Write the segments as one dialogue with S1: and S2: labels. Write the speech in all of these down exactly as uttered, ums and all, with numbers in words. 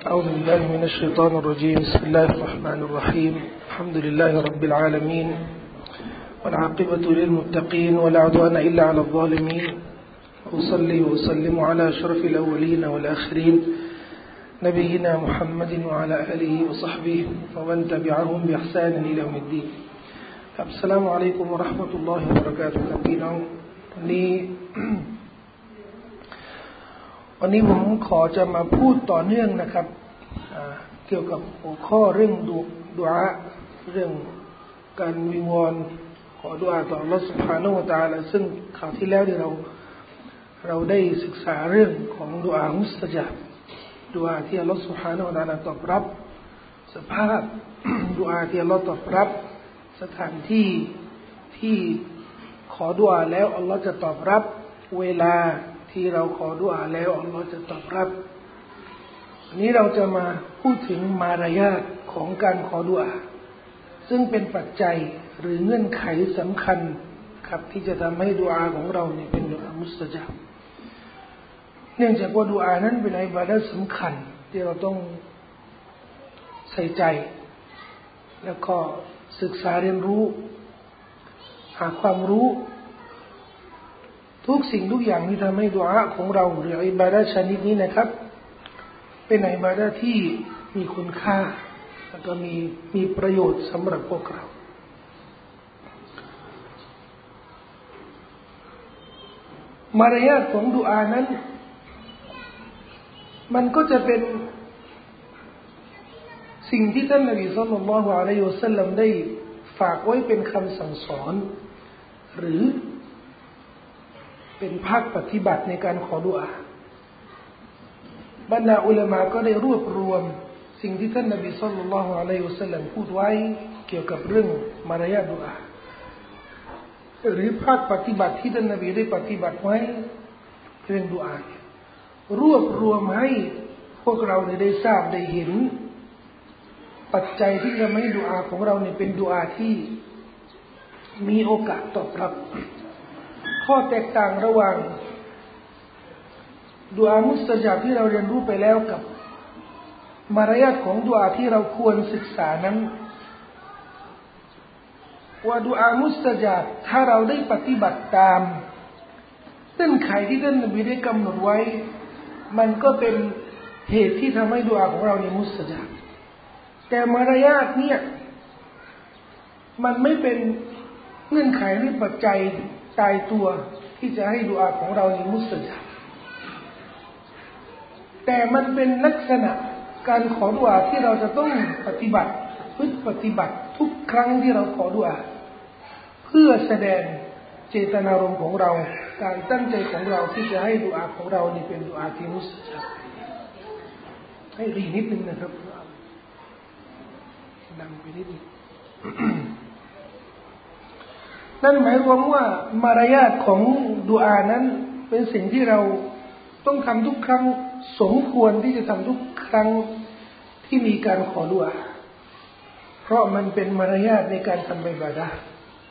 S1: أعوذ بالله من الشيطان الرجيم بسم الله الرحمن الرحيم الحمد لله رب العالمين والعاقبة للمتقين ولا عدوان إلا على الظالمين أصلي وأسلم على أشرف الأولين والآخرين نبينا محمد وعلى آله وصحبه ومن تبعهم بإحسان إلى يوم الدين السلام عليكم ورحمة الله وبركاته ครับพี่น้องวันนี้วันนี้ผมขอจะมาพูดต่อเนื่องนะครับเกี่ยวกับหัวข้อเรื่องดุดุอาเรื่องการวิงวอนขอดุอาต่ออัลเลาะห์ซุบฮานะฮูวะตะอาลาซึ่งคราวที่แล้วที่เราเราได้ศึกษาเรื่องของดุอามุสตะญาบดุอาที่อัลเลาะห์ซุบฮานะฮูวะตะอาลาตอบรับสภาพดุอาที่อัลเลาะห์ตอบรับสถานที่ที่ขอดุอาแล้วอัลเลาะห์จะตอบรับเวลาที่เราขอดุอาแล้วอัลเลาะห์จะตอบรับวันนี้เราจะมาพูดถึงมารยาทของการขอดุอาซึ่งเป็นปัจจัยหรือเงื่อนไขสำคัญครับที่จะทำให้ดุอาของเราเนี่ยเป็นดุอามุสตะญาบเนื่องจากว่าดุอานั้นเป็นอิบาดะห์สำคัญที่เราต้องใส่ใจแล้วก็ศึกษาเรียนรู้หาความรู้ทุกสิ่งทุกอย่างที่ทำให้ดุอาของเราหรืออิบาดะห์ชนิดนี้นะครับเป็นอิบาดะห์ที่มีคุณค่าและก็มีมีประโยชน์สำหรับพวกเรามารยาทของดุอานั้นมันก็จะเป็นสิ่งที่ท่านนบีศ็อลลัลลอฮุอะลัยฮิวะซัลลัมได้ฝากไว้เป็นคำสั่งสอนหรือเป็นภาคปฏิบัติในการขอดุอาบรรดาอุลามะก็ได้รวบรวมสิ่งที่ท่านนบีศ็อลลัลลอฮุอะลัยฮิวะซัลลัมพูดไว้เกี่ยวกับเรื่องมารยาทดุอาหรือภาคปฏิบัติที่ท่านนบีได้ปฏิบัติไว้เรื่องดุอารวบรวมให้พวกเราได้ทราบได้เห็นปัจจัยที่ทำให้ดุอาของเราเนี่ยเป็นดุอาที่มีโอกาสตอบรับข้อแตกต่างระหว่างดุอามุสตะญาบที่เราเรียนรู้ไปแล้วกับมารยาทของดุอาที่เราควรศึกษานั้นว่าดุอามุสตะญาบถ้าเราได้ปฏิบัติตามเงื่อนไขที่ท่านนบีได้กำหนดไว้มันก็เป็นเหตุที่ทำให้ดุอาของเราเนี่ยมุสตะญาบแต่มารยาทเนี่ยมันไม่เป็นเงื่อนไขหรือปัจจัยตายตัวที่จะให้ดุอาของเราเนี่ยมุสตะญาบแต่มันเป็นลักษณะการขอดุอาที่เราจะต้องปฏิบัติพึปฏิบัติทุกครั้งที่เราขอดุอาเพื่อแสดงเจตนารมณ์ของเราการตั้งใจของเราที่จะให้ดุอาของเรานี่เป็นดุอาที่มุสตะญาบให้รีนิดนึงนะครับดังไปนิดนึง นั่นหมายรวมว่ามารยาทของดุอานั้นเป็นสิ่งที่เราต้องทำทุกครั้งสมควรที่จะทำทุกครั้งที่มีการขอดุอาเพราะมันเป็นมารยาทในการทำอิบาดะห์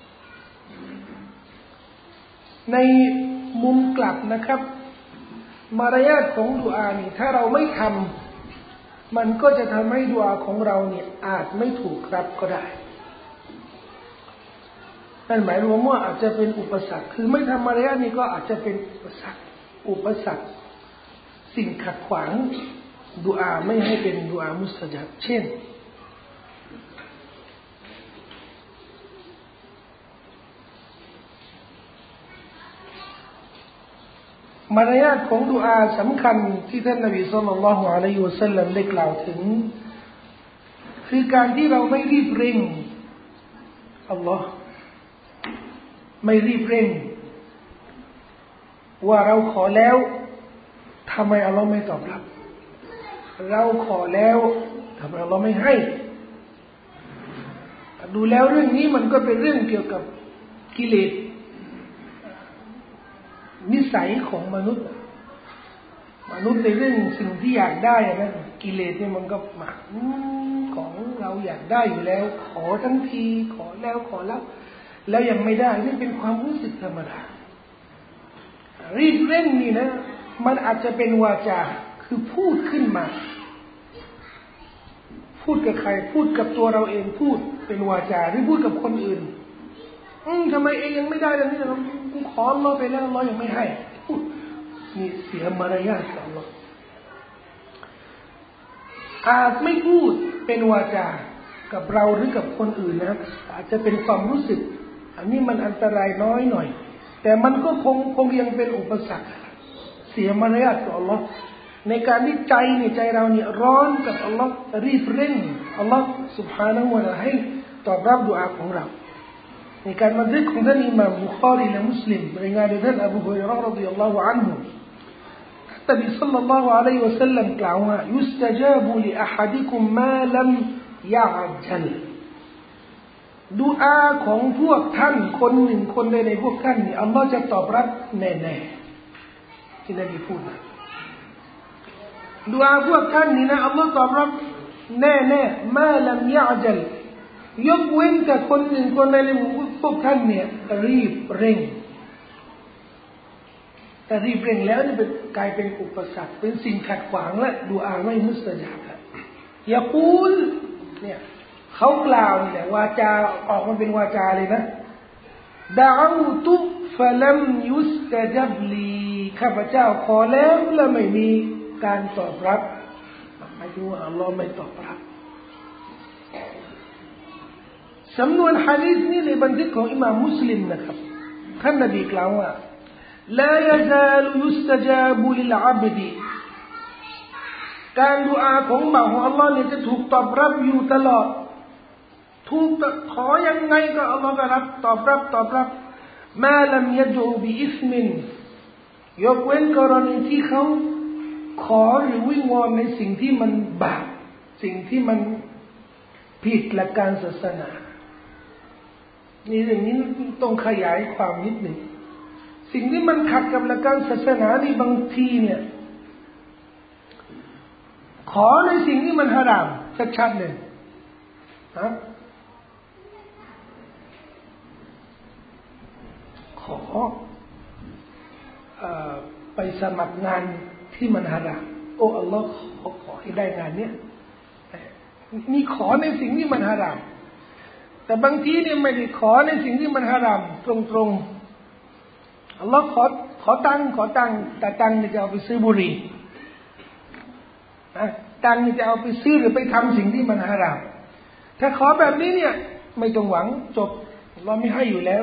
S1: ในมุมกลับนะครับมารยาทของดุอานี่ถ้าเราไม่ทำมันก็จะทำให้ดุอาของเราเนี่ยอาจไม่ถูกรับก็ได้นั่นหมายรวมว่าอาจจะเป็นอุปสรรคคือไม่ทำมารยาทนี่ก็อาจจะเป็นอุปสรรคอุปสรรคสิ่งขัดขวางดุอาไม่ให้เป็นดุอามุสตะญาบเช่นมารยาทของดุอาสำคัญที่ท่านนบีศ็อลลัลลอฮุอะลัยฮิวะซัลลัมได้กล่าวถึงคือการที่เราไม่รีบเร่งอัลลอฮ์ไม่รีบเร่งว่าเราขอแล้วทำไมอัลลอฮ์ไม่ตอบรับเราขอแล้วทำไมอัลลอฮ์ไม่ให้ดูแล้วเรื่องนี้มันก็เป็นเรื่องเกี่ยวกับกิเลสนิสัยของมนุษย์มนุษย์ในเรื่องสิ่งที่อยากได้นะกิเลสเนี่ยมันก็มาของเราอยากได้อยู่แล้วขอทั้งทีขอแล้วขอแล้วแล้วยังไม่ได้นี่เป็นความรู้สึกธรรมดารีบเร่งนี่นะมันอาจจะเป็นวาจาคือพูดขึ้นมาพูดกับใครพูดกับตัวเราเองพูดเป็นวาจาหรือพูดกับคนอื่นอืมทำไมเองยังไม่ได้เลยนี่เราขออัลเลาะห์ไปแล้วอัลเลาะห์ยังไม่ให้นี่เสียมารยาทต่ออัลเลาะห์อาจไม่พูดเป็นวาจากับเราหรือกับคนอื่นนะอาจจะเป็นความรู้สึกอันนี้มันอันตรายน้อยหน่อยแต่มันก็คงคงยังเป็นอุปสรรคเสียมารยาทต่ออัลเลาะห์ในการที่ใจเนี่ยใจเราเนี่ยร้อนกับอัลเลาะห์รีบเร่งอัลเลาะห์ سبحانه และ تعالى ให้ตอบรับดุอาของเราในการบันทึกของท่านอิหม่ามบุคอรีและมุสลิมรายงานโดยท่านอบูฮุรอยเราะห์รฎิยัลลอฮุอันฮุท่านนบีศ็อลลัลลอฮุอะลัยฮิวะซัลลัมกล่าวว่ายุสตะญาบุลิอะฮัดิกุมมาลัมยะอัจลดุอาของพวกท่านคนหนึ่งคนใดในพวกท่านนี่อัลเลาะห์จะตอบรับแน่ๆที่นบีพูดนะดุอาพวกท่านนี่นะอัลเลาะห์ตอบรับแน่ๆมาลัมยะอัจลยกเว้นแต่คนหนึ่งคนใดในพวกท่านเนี่ยรีบเร่งแต่รีบเร่งแล้วนี่เป็นกลายเป็นอุปสรรคเป็นสิ่งขัดขวางและดุอาไม่มุสตะญาบละยะกูลเนี่ยเขากล่าวนี่แหละวาจาออกมาเป็นวาจาเลยนะดะอูตุฟะลัมยุสตะญับลีข้าพเจ้าขอแล้วและไม่มีการตอบรับหมายถึงว่าอัลลอฮ์ไม่ตอบรับสำนวนหะดีษนี้ในบันทึกของอิหม่ามมุสลิมนะครับท่านนบีกล่าวว่าลา يزال يستجاب للعبد การดุอาของบ่าวของอัลลอฮ์เนี่ยจะถูกตอบรับอยู่ตลอดถูกขอยังไงก็อัลลอฮ์ก็รับตอบรับตอบรับมาลัมยะดูบิอิสมินยกเว้นกรณีที่เขาขอหรือวิงวอนในสิ่งที่มันบาปสิ่งที่มันผิดหลักการศาสนานี่เรื่องนี้ต้องขยายความนิดหนึ่งสิ่งที่มันขัดกับหลักการศาสนานี่บางทีเนี่ยขอในสิ่งที่มันฮารามชัดๆเลยนะขอเอ่อไปสมัครงานที่มันฮารามโอ้อัลลอฮ์ขอขอให้ได้งานเนี้ยมีขอในสิ่งที่มันฮารามแต่บางทีเนี่ยไม่ได้ขอในสิ่งที่มันฮารามตรงๆอัลลอฮ์ขอขอตังขอตังแต่ตังเนี่ยจะเอาไปซื้อบุหรี่นะตังเนี่ยจะเอาไปซื้อหรือไปทำสิ่งที่มันฮารามถ้าขอแบบนี้เนี่ยไม่ต้องหวังจบเราไม่ให้อยู่แล้ว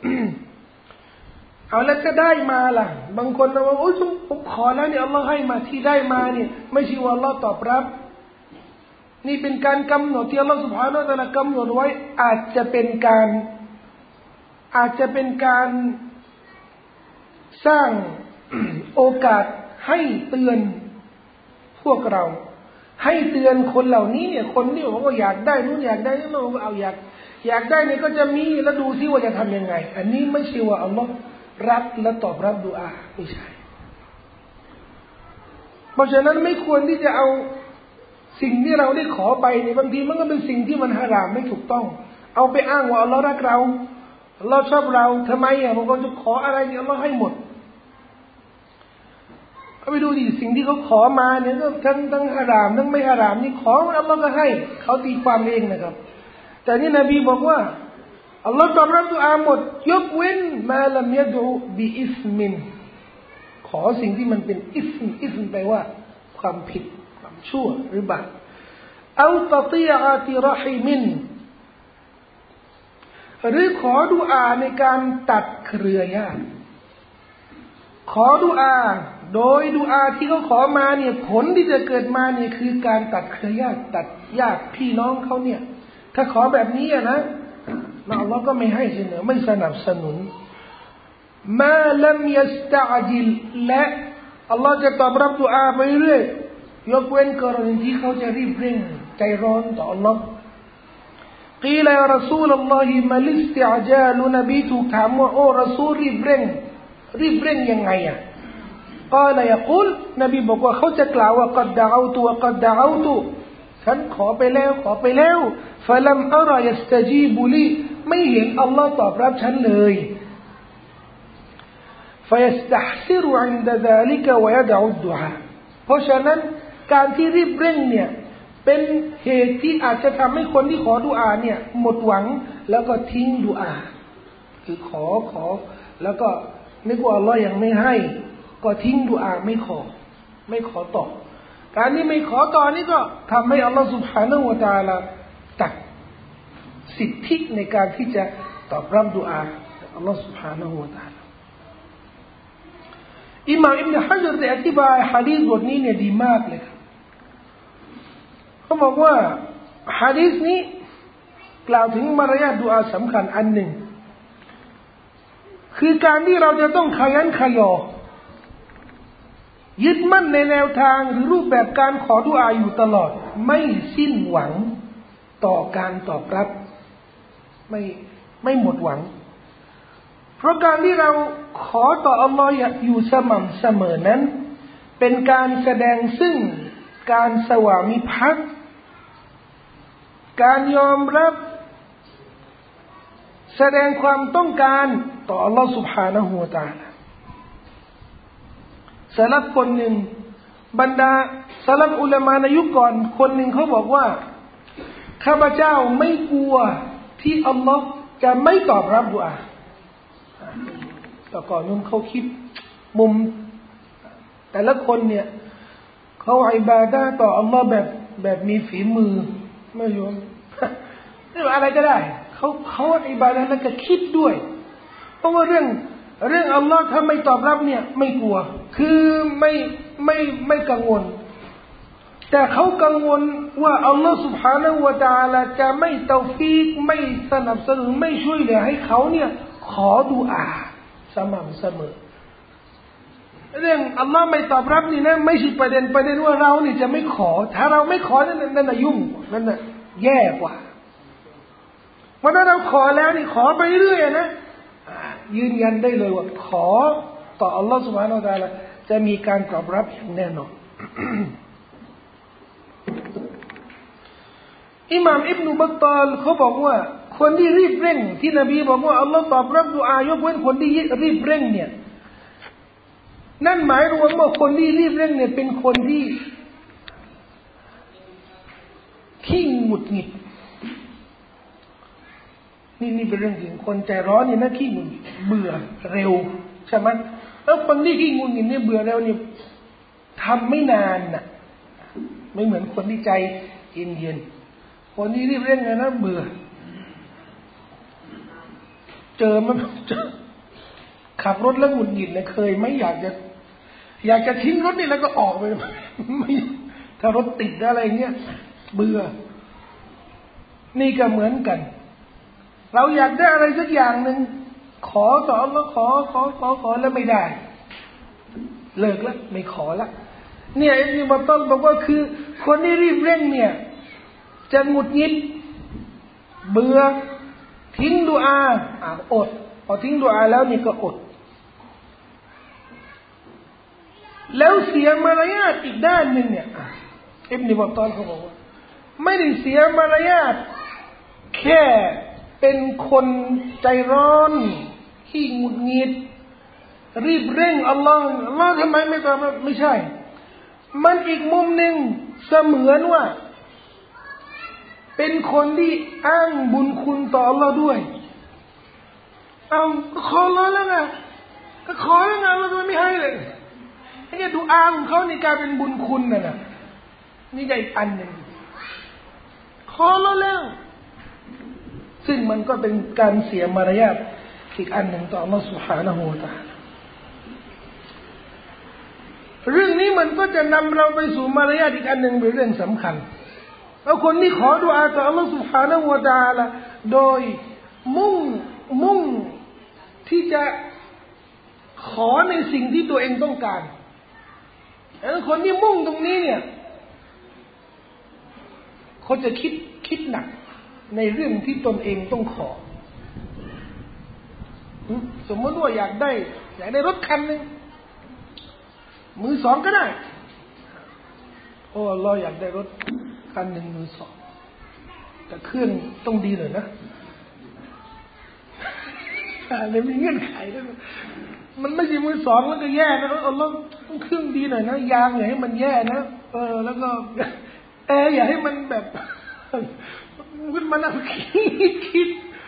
S1: เอาแล้วจะได้มาล่ะบางคนเราว่าโอ้ยผมขอแล้วเนี่ยอัลลอฮ์ให้มาที่ได้มาเนี่ยไม่ใช่ว่าอัลลอฮ์ตอบรับนี่เป็นการกำหนดที่อัลลอฮ์ سبحانه และ تعالى กำหนดไว้อาจจะเป็นการอาจจะเป็นการสร้าง โอกาสให้เตือนพวกเราให้เตือนคนเหล่านี้เนี่ยคนที่บอกว่าอยากได้นู้นอยากได้นี่เราเอาอยากอยากได้เนี่ยก็จะมีแล้วดูซิว่าจะทำยังไงอันนี้ไม่ใช่ว่าอัลลอฮ์รับและตอบรับดุอาไม่ใช่เพราะฉะนั้นไม่ควรที่จะเอาสิ่งที่เราได้ขอไปเนี่ยบางทีมันก็เป็นสิ่งที่มันฮารามไม่ถูกต้องเอาไปอ้างว่าอัลลอฮ์รักเราอัลลอฮ์ชอบเราทำไมอ่ะบางคนจะขออะไรเนี่ยอัลลอฮ์ให้หมดเอาไปดูดิสิ่งที่เขาขอมาเนี่ยก็ทั้งทั้งฮารามทั้งไม่ฮารามนี่ขออัลลอฮ์ก็ให้เขาตีความเองนะครับแต่นี่นบีบอกว่าอัลลอฮ์ตอบรับดุอาหมดยกเว้นมาลัมยะดูบิอิสมินขอสิ่งที่มันเป็นอิสมอิสมแปลว่าความผิดความชั่วหรือบาปเอาตะตีอาติรหิมินหรือขอดุอาในการตัดเครือญาติขอดุอาโดยดุอาที่เขาขอมาเนี่ยผลที่จะเกิดมาเนี่ยคือการตัดเครือญาติตัดญาติพี่น้องเขาเนี่ยถ้าขอแบบนี้นะอัลลอฮ์ก็ไม่ให้เสนอไม่สนับสนุนมาลัมยัสตะอจิลและอัลลอฮ์จะตอบรับดุอาไปเรื่อยยกเว้นกรณีที่เขาจะรีบเร่งใจร้อนต่ออัลลอฮ์กีลายารอซูลอัลลอฮิมาลิสติอาจาลุนบีถูกถามว่าโอ้รอซูลรีบเร่งรีบเร่งยังไงอ่ะกล่าวยะกุลนบีบอกว่าเขาจะกล่าวว่ากัดดะเอาตุวะกัดดะเอาตุฉันขอไปแล้วขอไปแล้วฟะลัมอะรอยัสตะจีบุลีไม่เห็นอัลลอฮ์ตอบรับฉันเลยฟะยัสตะฮซิรุอินดะซาลิกะวะยะดะอุดดุอาเพราะฉะนั้นการที่รีบเร่งเนี่ยเป็นเหตุที่อาจจะทำให้คนที่ขอดุอาเนี่ยหมดหวังแล้วก็ทิ้งดุอาคือขอขอแล้วก็นึกว่าอัลลอฮ์ยังไม่ให้ก็ทิ้งดุอาไม่ขอไม่ขอต่อการที่ไม่ขอต่อนี่ก็ทำให้อัลลอฮ์ سبحانه และ تعالى ตัดสิทธิในการที่จะตอบรับดุอาอัลลอฮ์ سبحانه และ تعالى อิหม่ามอิบนุฮะญัรได้อธิบายหะดีษบทนี้เนี่ยดีมากเลยครับเขาบอกว่าหะดีษนี้กล่าวถึงมารยาทดุอาสำคัญอันหนึ่งคือการที่เราจะต้องขยันขยอยึดมั่นในแนวทางหรือรูปแบบการขอดุอาอยู่ตลอดไม่สิ้นหวังต่อการตอบรับไม่ไม่หมดหวังเพราะการที่เราขอต่ออัลลอฮ์อยู่สม่ำเสมอนั้นเป็นการแสดงซึ่งการสวามิภักดิ์การยอมรับแสดงความต้องการต่ออัลลอฮ์ سبحانه และ تعالى สลับคนหนึ่งบรรดาสลับอุลามะในยุคก่อนคนหนึ่งเขาบอกว่าข้าพเจ้าไม่กลัวที่อัลลอฮ์จะไม่ตอบรับดุอาแต่ก่อนนู้นเขาคิดมุมแต่ละคนเนี่ยเขาอิบาดะห์ต่ออัลลอฮ์แบบแบบมีฝีมือไม่ยอมไม่ว่าอะไรก็ได้เขาเขาอิบาดะห์แล้วก็คิดด้วยเพราะว่าเรื่องเรื่องอัลลอฮ์ถ้าไม่ตอบรับเนี่ยไม่กลัวคือไม่ไม่ไม่กังวลแต่เขากังวลว่าอัลลอฮ์ سبحانه และ تعالى จะไม่เตาฟีกไม่สนับสนุนไม่ช่วยเหลือให้เขาเนี่ยขอดุอาสม่ำเสมอเรื่องอัลลอฮ์ไม่ตอบรับนี่นะไม่ใช่ประเด็นประเด็นว่าเรานี่จะไม่ขอถ้าเราไม่ขอนั่นนั่นน่ะยุ่งนั่นน่ะแย่กว่าเพราะถ้าเราขอแล้วนี่ขอไปเรื่อยนะยืนยันได้เลยว่าขอต่ออัลลอฮ์ سبحانه และ تعالى จะมีการตอบรับอย่างแน่นอน อิหม่ามอิบนุบัตตาลเขาบอกว่าคนที่รีบเร่งที่นบีบอกว่าอัลลอฮ์ตอบรับดุอายกเว้นคนที่รีบเร่งเนี่ยนั่นหมายรวมว่าคนที่รีบเร่งเนี่ยเป็นคนที่ขี้หงุดหงิดนี่นี่เป็นเรื่องจริงคนใจร้อนนี่นะขี้หงุดหงิดเบื่อเร็วใช่ไหมแล้วคนที่ขี้หงุดหงิดเนี่ยเบื่อเร็วเนี่ยทำไม่นานน่ะไม่เหมือนคนที่ใจเย็นเย็นคนที่รีบเร่งเลยนะเบื่อเจอมันเจอขับรถแล้วหงุดหงิดเลยเคยไม่อยากจะอยากจะทิ้งรถนี่แล้วก็ออกไปไม่ถ้ารถติดอะไรเงี้ยเบื่อนี่ก็เหมือนกันเราอยากได้อะไรสักอย่างหนึ่งขอต่อแล้วขอขอขอขอแล้วไม่ได้เลิกแล้วไม่ขอละเนี่ยอิบนุบัตตัลบอกว่าคือคนที่รีบเร่งเนี่ยจะหงุดหงิดเบื่อทิ้งดุอาอ่าอดพอทิ้งดุอาแล้วนี่ก็อดแล้วเสียมารยาทอีกด้านหนึ่งเนี่ยอิบนุบัตตัลเขาบอกว่าไม่ได้เสียมารยาทแค่เป็นคนใจร้อนขี้หงุดหงิดรีบเร่งอัลลอฮ์อัลลอฮ์ทำไมไม่ตอบไม่ใช่มันอีกมุมหนึ่งเสมือนว่าเป็นคนที่อ้างบุญคุณต่ออัลลอฮ์ด้วยเอาก็ขอร้อนแล้วไงก็ขอแล้วไงอัลลอฮ์ไม่ให้เลยไอ้ดูอาของเขาในการเป็นบุญคุณน่ะนะนี่ก็อีกอันหนึ่งขอแล้วแล้วซึ่งมันก็เป็นการเสียมารยาทอีกอันหนึ่งต่ออัลลอฮ์ سبحانه และ تعالى เรื่องนี้มันก็จะนำเราไปสู่มารยาทอีกอันหนึ่งเป็นเรื่องสำคัญแล้วคนที่ขอดุอาต่ออัลลอฮ์ سبحانه และ تعالى โดยมุ่งมุ่งที่จะขอในสิ่งที่ตัวเองต้องการแล้วคนที่มุ่งตรงนี้เนี่ยเขาจะคิดคิดหนักในเรื่องที่ตนเองต้องขอสมมติว่าอยากได้อยากได้รถคันหนึ่งมือสองก็ได้โอ้เราอยากได้รถคันหนึ่งมือสองแต่เครื่องต้องดีหน่อยนะอะไรมีเงื่อนไขด้วยมันไม่ใช่มือสองแล้วก็แย่นะเราต้องเครื่องดีหน่อยนะยางอย่าให้มันแย่นะเออแล้วก็เอออย่าให้มันแบบมันมานั่งคิดคิด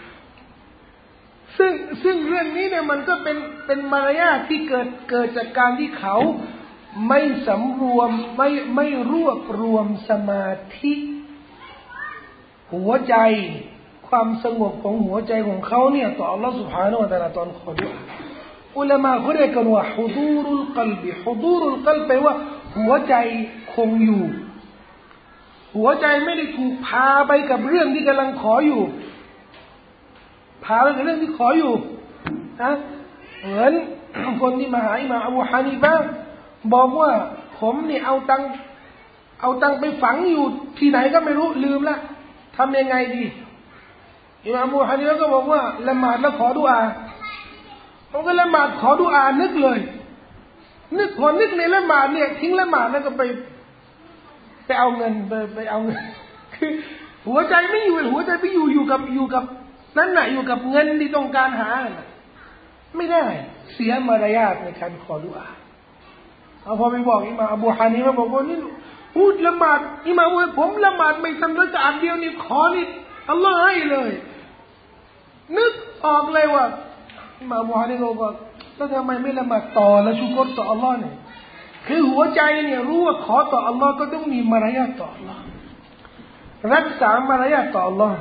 S1: ซึ่งซึ่งเรื่องนี้เนี่ยมันก็เป็นเป็นมารยาทที่เกิดเกิดจากการที่เขาไม่สำรวมไม่ไม่รวบรวมสมาธิหัวใจความสงบของหัวใจของเขาเนี่ยต่อ Allah سبحانه และ تعالى ตอนขอดุอาอุลามะเขาเรียกกันว่าฮุดูรุลกัลบิฮุดูรุลกัลบแปลว่าหัวใจคงอยู่หัวใจไม่ได้ถูกพาไปกับเรื่องที่กำลังขออยู่พาไปกับเรื่องที่ขออยู่นะเหมือนคนที่มาหาอิหม่ามอบูฮานีฟะห์บอกว่าผมนี่เอาตังเอาตังไปฝังอยู่ที่ไหนก็ไม่รู้ลืมละทำยังไงดีอิหม่ามอบูฮานีฟะห์ก็บอกว่าละหมาดแล้วขอดุอาผมก็ละหมาดขอดุอานึกเลยนึกพอนึกในละหมาดเนี่ยทิ้งละหมาดแล้วก็ไปไปเอาเงินไปไปเอาเงินคือหัวใจไม่อยู่หัวใจไปอยู่อยู่กับอยู่กับนั่นน่ะอยู่กับเงินที่ต้องการหาไม่ได้เสียมารยาทในการขอดุอาเอาพอไปบอกอิหม่ามอบูฮานีฟะห์บอกว่านี่พูดละหมาดอิหม่ามว่าผมละหมาดไม่ทันละอันเดียวนี่ขอนี่อัลลอฮ์ให้เลยนึกออกเลยว่าอิหม่ามอบูฮานีฟะห์บอกแล้วทำไมไม่ละหมาดต่อและชุกรต่ออัลลอฮ์เนี่ยคือหัวใจเนี่ยรู้ว่าขอต่ออัลลอฮ์ก็ต้องมีมารยาทต่ออัลลอฮ์รักษามารยาทต่ออัลลอฮ์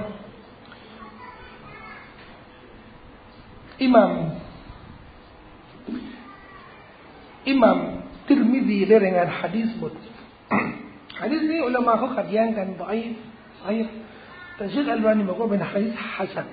S1: อิหม่ามอิหม่ามติรมิซีได้รายงานหะดีษบทหะดีษนี้อุลามะเขาขัดแย้งกันดอยไอ้แต่เชคอัลบานีบอกว่าเป็นหะดีษฮัสซัน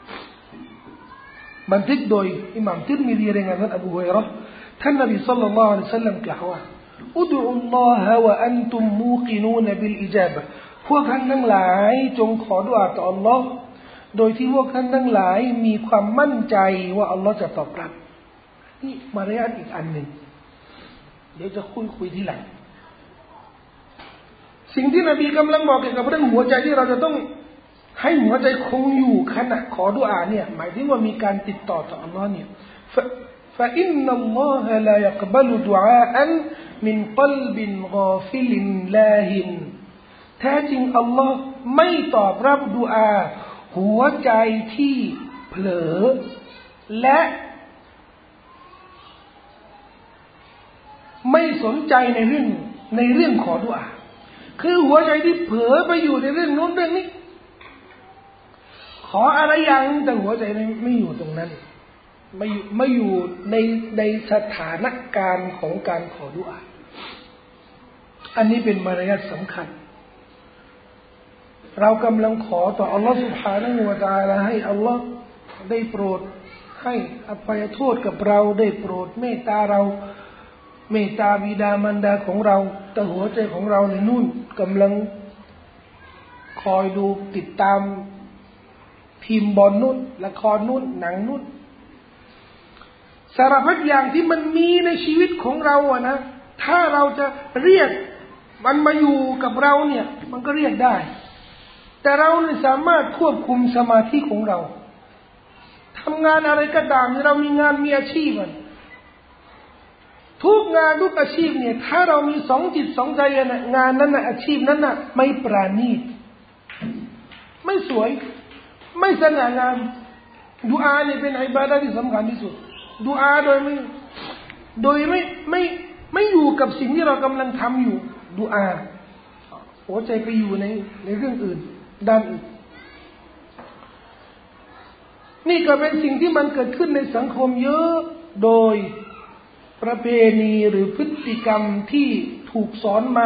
S1: บันทึกโดยอิหม่ามติรมิซีรายงานท่านอบูฮุรอยเราะห์ท่านนบีศ็อลลัลลอฮุอะลัยฮิวะซัลลัมกล่าวว่าอุดุอัลลอฮะวะอันตุมมูกินูนบิลอิจาบะห์พวกท่านทั้งหลายจงขอดุอาต่ออัลลอฮ์โดยที่พวกท่านทั้งหลายมีความมั่นใจว่าอัลลอฮ์จะตอบรับนี่มารยาทอีกอันหนึ่งเดี๋ยวจะคุยคุยทีหลังสิ่งที่นบีกำลังบอกเกี่ยวกับเรื่องหัวใจที่เราจะต้องให้หัวใจคงอยู่ขณะขอดุอาเนี่ยหมายถึงว่ามีการติดต่อต่ออัลลอฮ์เนี่ยفإن الله لا يقبل دعاء من قلب غافل لاهٍ แท้จริงอัลลอฮ์ไม่ตอบรับดุอาหัวใจที่เผลอและไม่สนใจในเรื่องในเรื่องขอดุอาคือหัวใจที่เผลอไปอยู่ในเรื่องโน้นเรื่องนี้ขออะไรอย่างแต่หัวใจไม่อยู่ตรงนั้นไม่ไม่อยู่ในในสถานการณ์ของการขอดุอาอันนี้เป็นมารยาทสำคัญเรากำลังขอต่ออัลลอฮฺ سبحانه และ تعالى ให้อัลลอฮฺได้โปรดให้อภัยโทษกับเราได้โปรดเมตตาเราเมตตาบิดามารดาของเราแต่หัวใจของเราในนู่นกำลังคอยดูติดตามทีมบอลนู่นละครนู่นหนังนู่นสารพัดอย่างที่มันมีในชีวิตของเราอะนะถ้าเราจะเรียกมันมาอยู่กับเราเนี่ยมันก็เรียกได้แต่เราไม่สามารถควบคุมสมาธิของเราทำงานอะไรก็ตามเรามีงานมีอาชีพมันทุกงานทุกอาชีพเนี่ยถ้าเรามีสองจิตสองใจนะงานนั้นนะอาชีพนั้นนะไม่ปราณีตไม่สวยไม่สง่างามดุอาเนี่ยเป็นอิบาดะห์ที่สำคัญที่สุดดุอาโดยไม่โดยไม่ไม่ไม่อยู่กับสิ่งที่เรากำลังทำอยู่ดุอาหัวใจไปอยู่ในในเรื่องอื่นด้านอื่นนี่ก็เป็นสิ่งที่มันเกิดขึ้นในสังคมเยอะโดยประเพณีหรือพฤติกรรมที่ถูกสอนมา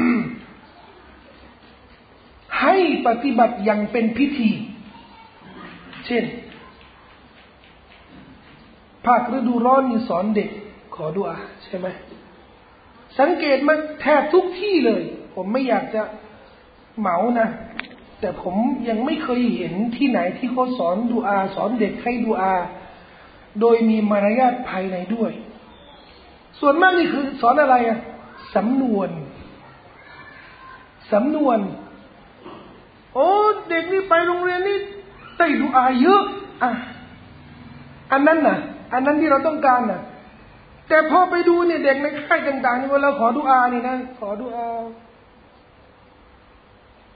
S1: ให้ปฏิบัติอย่างเป็นพิธีเช่นภาคฤดูร้อนนี่สอนเด็กขอดุอาใช่ไหมสังเกตมันแทบทุกที่เลยผมไม่อยากจะเหมานะแต่ผมยังไม่เคยเห็นที่ไหนที่เขาสอนดุอาสอนเด็กให้ดุอาโดยมีมารยาทภายในด้วยส่วนมากนี่คือสอนอะไรอ่ะสำนวนสำนวนโอ้เด็กนี่ไปโรงเรียนนี่ได้ดุอาเยอะอ่ะอันนั้นน่ะอันนั้นที่เราต้องการน่ะแต่พอไปดูเนี่ยเด็กในค่ายต่างๆเวลาขอดุอานี่นะขอดุอา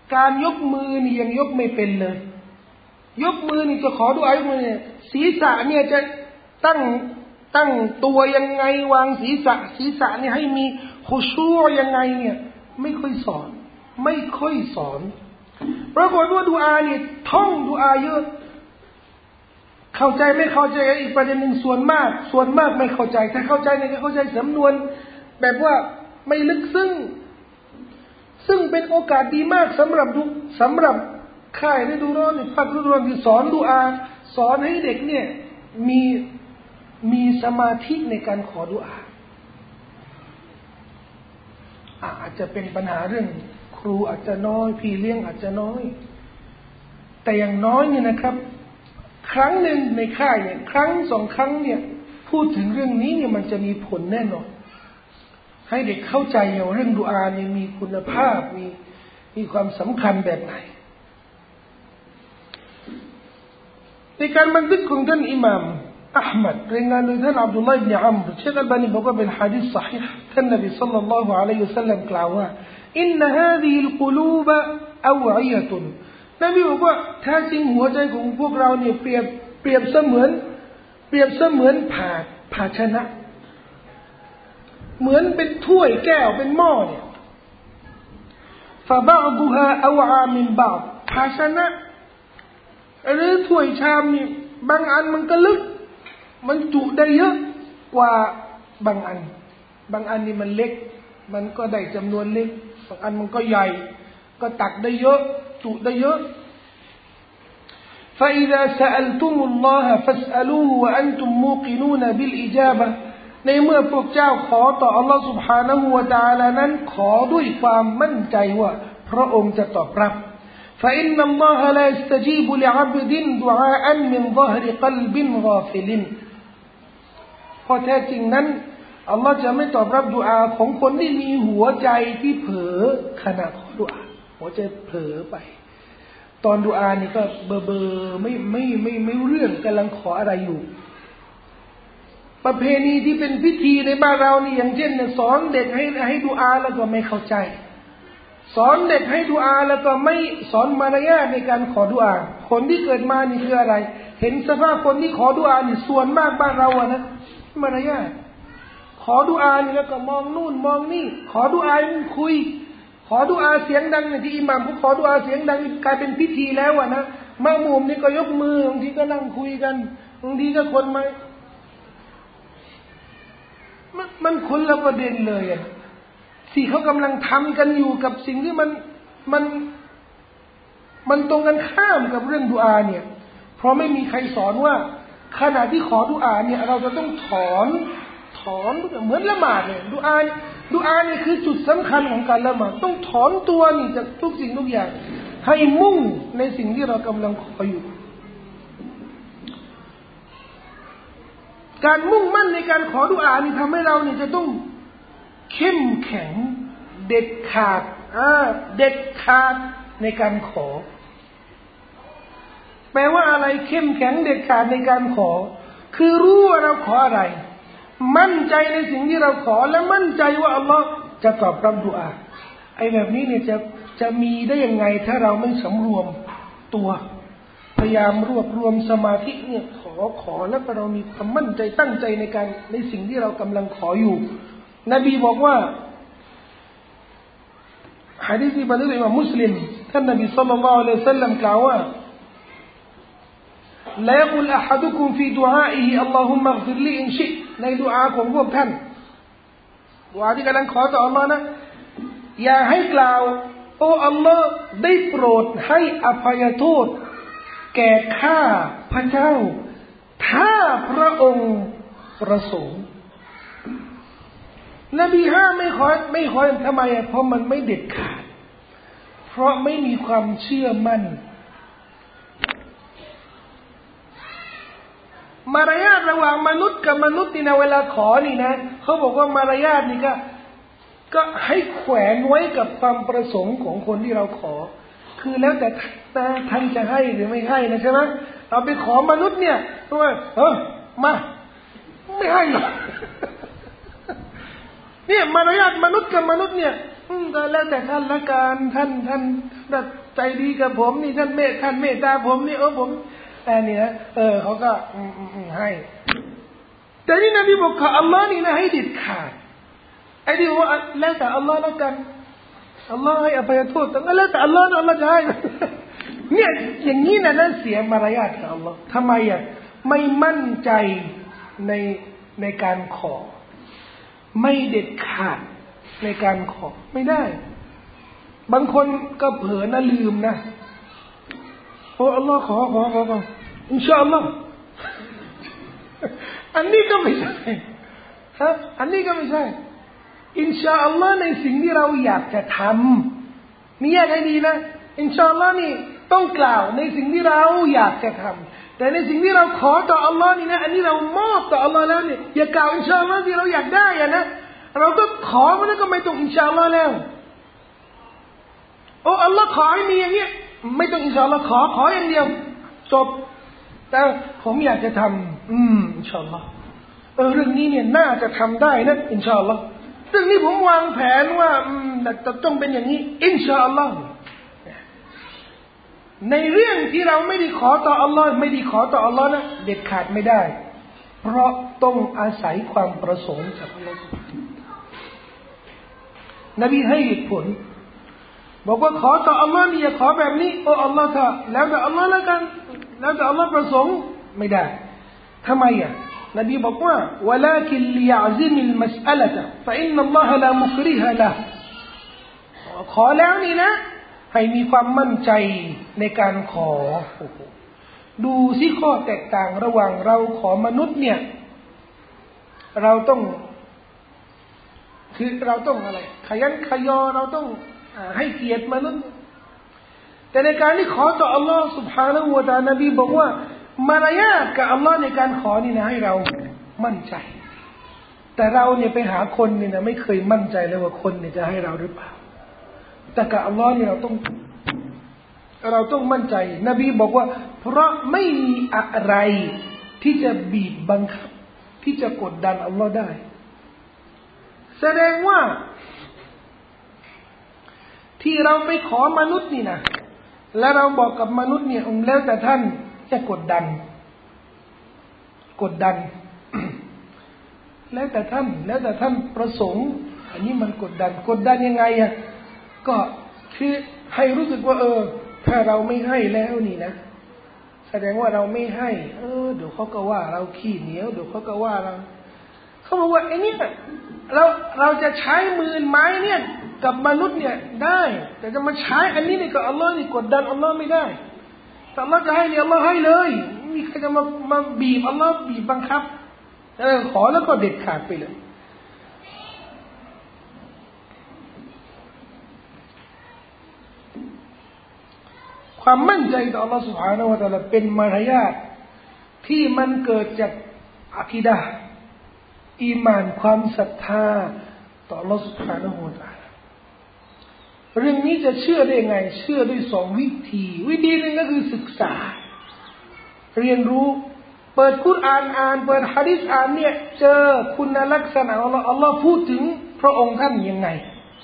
S1: การยกมือนี่ยังยกไม่เป็นเลยยกมือนี่จะขอดุอายกมือเนี่ยศีรษะเนี่ยจะตั้งตั้งตัวยังไงวางศีรษะศีรษะเนี่ยให้มีขุชูอยังไงเนี่ยไม่ค่อยสอนไม่ค่อยสอนปรากฏว่าดุอาเนี่ยท่องดุอาเยอะเข้าใจไม่เข้าใจอีกประเด็นหนึ่งส่วนมากส่วนมากไม่เข้าใจถ้าเข้าใจเนี่ยเข้าใจสำนวนแบบว่าไม่ลึกซึ้งซึ่งเป็นโอกาสดีมากสำหรับสำหรับค่ายฤดูร้อนในภาคฤดูร้อนที่สอนดุอาสอนให้เด็กเนี่ยมีมีสมาธิในการขอดุอาอาจจะเป็นปัญหาเรื่องครูอาจจะน้อยพี่เลี้ยงอาจจะน้อยแต่อย่างน้อยเนี่ยนะครับครั้งหนึ่งในค่ายเนี่ยครั้งสองครั้งเนี่ยพูดถึงเรื่องนี้เนี่ยมันจะมีผลแน่นอนให้เด็กเข้าใจว่าเรื่องดุอาเนี่ยมีคุณภาพมีมีความสำคัญแบบไหนในการบันทึกของท่านอิหม่ามอัลมัดรายงานโดยท่านอับดุลลาห์อิบนุอัมรเชคอัลบานีบอกว่าเป็นหะดีษซอฮีห์ท่านนบีศ็อลลัลลอฮุอะลัยฮิวะซัลลัมกล่าวว่าอินนะฮาซิฮิลกุลูบะอวอิยะตุนนบีบอกว่าแท้จริงหัวใจของพวกเราเนี่ยเปรียบเปรียบเสมือนเปรียบเสมือนภาภาชนะเหมือนเป็นถ้วยแก้วเป็นหม้อเนี่ยฟะบะอดุฮาอวอามินบะอดภาชนะหรือถ้วยชามนี่บางอันมันก็ลึกมันจุได้เยอะกว่าบางอันบางอันนี่มันเล็กมันก็ได้จำนวนเล็กบางอันมันก็ใหญ่ก็ตักได้เยอะจุได้เยอะ فإذا سألتم الله فاسألوه وأنتم موقنون بالإجابة ในเมื่อพวกเจ้าขอต่อ Allah سبحانه และ تعالى นั้นขอด้วยความมั่นใจว่าพระองค์จะตอบรับ فإن الله لا يستجيب لعبد دعاء من ظهر قلب غافل เพราะแท้จริงนั้นอัลลอฮ์จะไม่ตอบรับดุอาของคนที่มีหัวใจที่เผลอขณะขอดุอาหัวใจเผลอไปตอนดุอานี่ก็เบอเบอไม่ไม่ไม่ไม่รู้เรื่องกำลังขออะไรอยู่ประเพณีที่เป็นพิธีในบ้านเรานี่อย่างเช่นเนี่ยสอนเด็กให้ให้ดุอาแล้วก็ไม่เข้าใจสอนเด็กให้ดุอาแล้วก็ไม่สอนมารยาทในการขอดุอาคนที่เกิดมานี่คืออะไรเห็นสภาพคนที่ขอดุอานี่ส่วนมากบ้านเราอะนะมารยาทขอดุอานี่แล้วก็มองนู่นมองนี่ขอดุอาคุยขอดุอาเสียงดังเนี่ยที่อิหม่ามเขาขอดุอาเสียงดังกลายเป็นพิธีแล้วอะนะมะมูมนี่ก็ยกมือบางทีก็นั่งคุยกันบางทีก็คนมามันมันคนละประเด็นเลยอะที่เขากำลังทำกันอยู่กับสิ่งที่มันมันมันตรงกันข้ามกับเรื่องดุอาเนี่ยเพราะไม่มีใครสอนว่าขณะที่ขอดุอาเนี่ยเราจะต้องถอนถอนเหมือนละหมาดเนี่ยดุอาดุอานี่คือจุดสำคัญของการละหมาดต้องถอนตัวนี่จากทุกสิ่งทุกอย่างให้มุ่งในสิ่งที่เรากำลังขออยู่การมุ่งมั่นในการขอดุอานี่ทำให้เราเนี่ยจะต้องเข้มแข็งเด็ดขาดอ่าเด็ดขาดในการขอแปลว่าอะไรเข้มแข็งเด็ดขาดในการขอคือรู้ว่าเราขออะไรมั่นใจในสิ่งที่เราขอและมั่นใจว่าอัลลอฮ์จะตอบรับดุอาไอ้แบบนี้เนี่ยจะจะมีได้ยังไงถ้าเราไม่สำรวมตัวพยายามรวบรวมสมาธิเนี่ยขอขอแล้วก็เรามีความมั่นใจตั้งใจในการในสิ่งที่เรากำลังขออยู่นบีบอกว่าหะดีษที่บันทึกโดยอิหม่ามมุสลิมท่านนบีศ็อลลัลลอฮุอะลัยฮิวะซัลลัมกล่าวว่าลายักุลอะฮัดุกุมฟีดุอาอิฮิอัลลอฮุมมะฆฟิรลีอินชิในดุอาของพวกท่านดุอาที่กำลังขอต่ออัลลอฮ์นะอย่าให้กล่าวโอ้อัลลอฮ์ได้โปรดให้อภัยโทษแก่ข้าพระเจ้าถ้าพระองค์ประสงค์นบีห้ามไม่ขอไม่ขอทำไมเพราะมันไม่เด็ดขาดเพราะไม่มีความเชื่อมั่นมารยาทระหว่างมนุษย์กับมนุษย์นี่นะเวลาขอนี่นะเขาบอกว่ามารยาทนี่ก็ก็ให้แขวนไว้กับความประสงค์ของคนที่เราขอคือแล้วแต่ท่านจะให้หรือไม่ให้นะใช่ไหมเราไปขอมนุษย์เนี่ยว่าเออมาไม่ให้หรอกเนี่ยมารยาทมนุษย์กับมนุษย์เนี่ยอืมก็แล้วแต่ท่านละกันท่านท่านใจดีกับผมนี่ท่านเมตท่านเมตตาผมนี่เออผมอันนี้นะเออเขาก็อืมอืมให้แต่นี่นบีบอกขออัลลอฮ์นี่นะให้เด็ดขาดไอ้ที่ว่าแล้วแต่อัลลอฮ์ละกันอัลลอฮ์ให้อภัยโทษแต่แล้วแต่อัลลอฮ์อัลลอฮ์จะให้เนี่ยอย่างนี้นะนั่นเสียมารยาทกับอัลลอฮ์ทำไมอ่ะไม่มั่นใจในในการขอไม่เด็ดขาดในการขอไม่ได้บางคนก็เผลอนะลืมนะโอ้อัลลอฮ์ขอขอขอขออินชาอัลลอฮ์อันนี้ก็ไม่ใช่ฮะอันนี้ก็ไม่ใช่อินชาอัลลอฮ์ในสิ่งที่เราอยากจะทำนี่แยกให้ดีนะอินชาอัลลอฮ์นี่ต้องกล่าวในสิ่งที่เราอยากจะทำแต่ในสิ่งที่เราขอต่ออัลลอฮ์นี่นะอันนี้เรามอบต่ออัลลอฮ์แล้วเนี่ยอย่ากล่าวอินชาอัลลอฮ์ที่เราอยากได้อะนะเราก็ขอมันก็ไม่ต้องอินชาอัลลอฮ์แล้วโอ้อัลลอฮ์ขอให้มีอย่างเงี้ยไม่ต้องอินชาอัลลอฮ์ขอขออย่างเดียวจบแต่ผมอยากจะทำอืมอินชาอัลลอฮ์เออเรื่องนี้เนี่ยน่าจะทำได้นะอินชาอัลลอฮ์เรื่องนี้ผมวางแผนว่าอืมแต่ต้องเป็นอย่างนี้อินชาอัลลอฮ์ในเรื่องที่เราไม่ได้ขอต่ออัลลอฮ์ไม่ได้ขอต่ออัลลอฮ์นะเด็ดขาดไม่ได้เพราะต้องอาศัยความประสงค์จากอัลลอฮ์นบีให้เหตุผลบอกว่าขอต่ออัลลอฮ์นี่อย่าขอแบบนี้โอ้อัลลอฮ์ถ้าแล้วแต่อัลลอฮ์แล้วกันแล้วแต่อัลลอฮ์ประสงค์ไม่ได้ทำไมอ่ะนบีบอกว่า ولكن ليعزم المسألة فإن الله لا مكره له ขอแล้วนี่นะให้มีความมั่นใจในการขอดูสิข้อแตกต่างระหว่างเราขอมนุษย์เนี่ยเราต้องคือเราต้องอะไรขยันขยอเราต้องให้เกียรติมนุษย์แต่ในการที่ขอต่ออัลลอฮ์ سبحانه และ تعالى นบีบอกว่ามารยาทกับอัลลอฮ์ในการขอนี่นะให้เรามั่นใจแต่เราเนี่ยไปหาคนเนี่ยนะไม่เคยมั่นใจเลยว่าคนเนี่ยจะให้เราหรือเปล่าแต่กับอัลลอฮ์เนี่ยเราต้องเราต้องมั่นใจนบีบอกว่าเพราะไม่มีอะไรที่จะบีบบังคับที่จะกดดันอัลลอฮ์ได้แสดงว่าที่เราไปขอมนุษย์นี่นะแล้วเราบอกกับมนุษย์เนี่ยองค์แล้วแต่ท่านจะกดดันกดดัน แล้วแต่ท่านแล้วแต่ท่านประสงค์อันนี้มันกดดันกดดันยังไงอ่ะก็คือให้รู้สึกว่าเออถ้าเราไม่ให้แล้วนี่นะแสดงว่าเราไม่ให้เออเดี๋ยวเขาก็ว่าเราขี้เหนียวเดี๋ยวเขาก็ว่าเราเขาบอกว่าไอ้นี่เราเราจะใช้มือไม้เนี่ยกับมนุษย์เนี่ยได้แต่จะมาใช้อันนี้เนี่ยกับอัลลอฮ์นี่กดดันอัลลอฮ์ไม่ได้แต่อัลลอฮ์จะให้เนี่ยอัลลอฮ์ให้เลยมีใครจะมามาบีบอัลลอฮ์บีบบังคับเออขอแล้วก็เด็ดขาดไปเลยความมั่นใจต่ออัลลอฮ์ سبحانه และ تعالى เป็นมารยาทที่มันเกิดจากอะกีดะห์อีหม่านความศรัทธาต่ออัลลอฮ์ سبحانه และ تعالى เรื่องนี้จะเชื่อได้ไงเชื่อด้วยสองวิธีวิธีหนึ่งก็คือศึกษาเรียนรู้เปิดกุรอานอ่านเปิดหะดีษอ่านเนี่ยเจอคุณลักษณะของอัลลอฮ์อัลลอฮ์พูดถึงพระองค์ท่านยังไง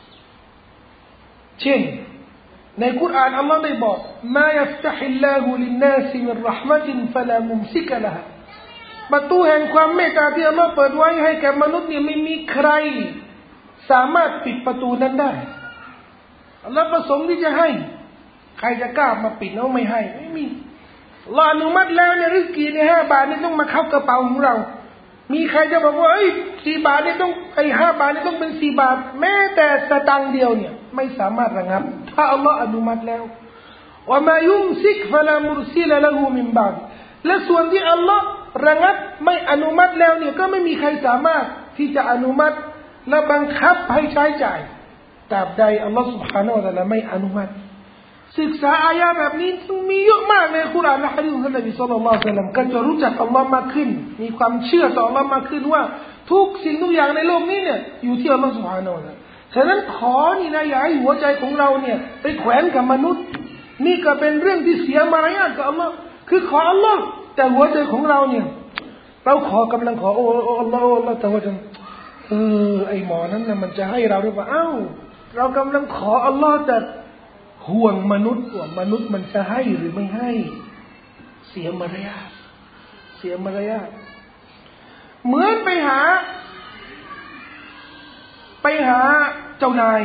S1: เช่นในกุรอานอัลลอฮ์ได้บอกมายัฟตะฮิลลาฮุลินนาสมิรเราะห์มะตินฟะลามุมซิกะละฮะประตูแห่งความเมตตาที่อัลลอฮ์เปิดไว้ให้แก่มนุษย์เนี่ยไม่มีใครสามารถปิดประตูนั้นได้อัลลอฮ์ประสงค์ที่จะให้ใครจะกล้ามาปิดแล้วไม่ให้ไม่มีอัลลอฮ์อนุมัติแล้วเนี่ยริสกีเนี่ยห้าบาทนี่ต้องมาเข้ากระเป๋าของเรามีใครจะบอกว่าเอ้ยสี่บาทนี่ต้องไอ้ห้าบาทนี่ต้องเป็นสี่บาทแม้แต่สตางค์เดียวเนี่ยไม่สามารถระงับถ้าอัลลอฮ์อนุมัติแล้วว่ามายุมซิกฟะลามุรซิลละฮูมินบาดและส่วนที่อัลลอฮ์ระงับไม่อนุมัติแล้วเนี่ยก็ไม่มีใครสามารถที่จะอนุมัติและบังคับให้ใช้จ่ายตราบใดอัลลอฮ์ سبحانه และ تعالى ไม่อนุมัติศึกษาอายะแบบนี้มีเยอะมากในคุรานและหะดีษของท่านนบีศ็อลลัลลอฮุอะลัยฮิวะซัลลัมก็จะรู้จักอัลลอฮ์มากขึ้นมีความเชื่อต่ออัลลอฮ์มากขึ้นว่าทุกสิ่งทุกอย่างในโลกนี้เนี่ยอยู่ที่อัลลอฮ์ سبحانه และ تعالى ฉะนั้นขอนี่นะอย่าให้หัวใจของเราเนี่ยไปแขวนกับมนุษย์นี่ก็เป็นเรื่องที่เสียมารยาทกับอัลลอฮ์คือขออัลลอฮ์แต่หัวใจของเราเนี่ยเราขอกำลังขอโอ้อัลลอฮ์อัลลอฮ์แต่ว่าจะเออไอหมอนั้นน่ะมันจะให้เราหรือเปล่าอ้าวเรากำลังขออัลลอฮ์แต่ห่วงมนุษย์ว่ามนุษย์มันจะให้หรือไม่ให้เสียมารยาทเสียมารยาทเหมือนไปหาไปหาเจ้านาย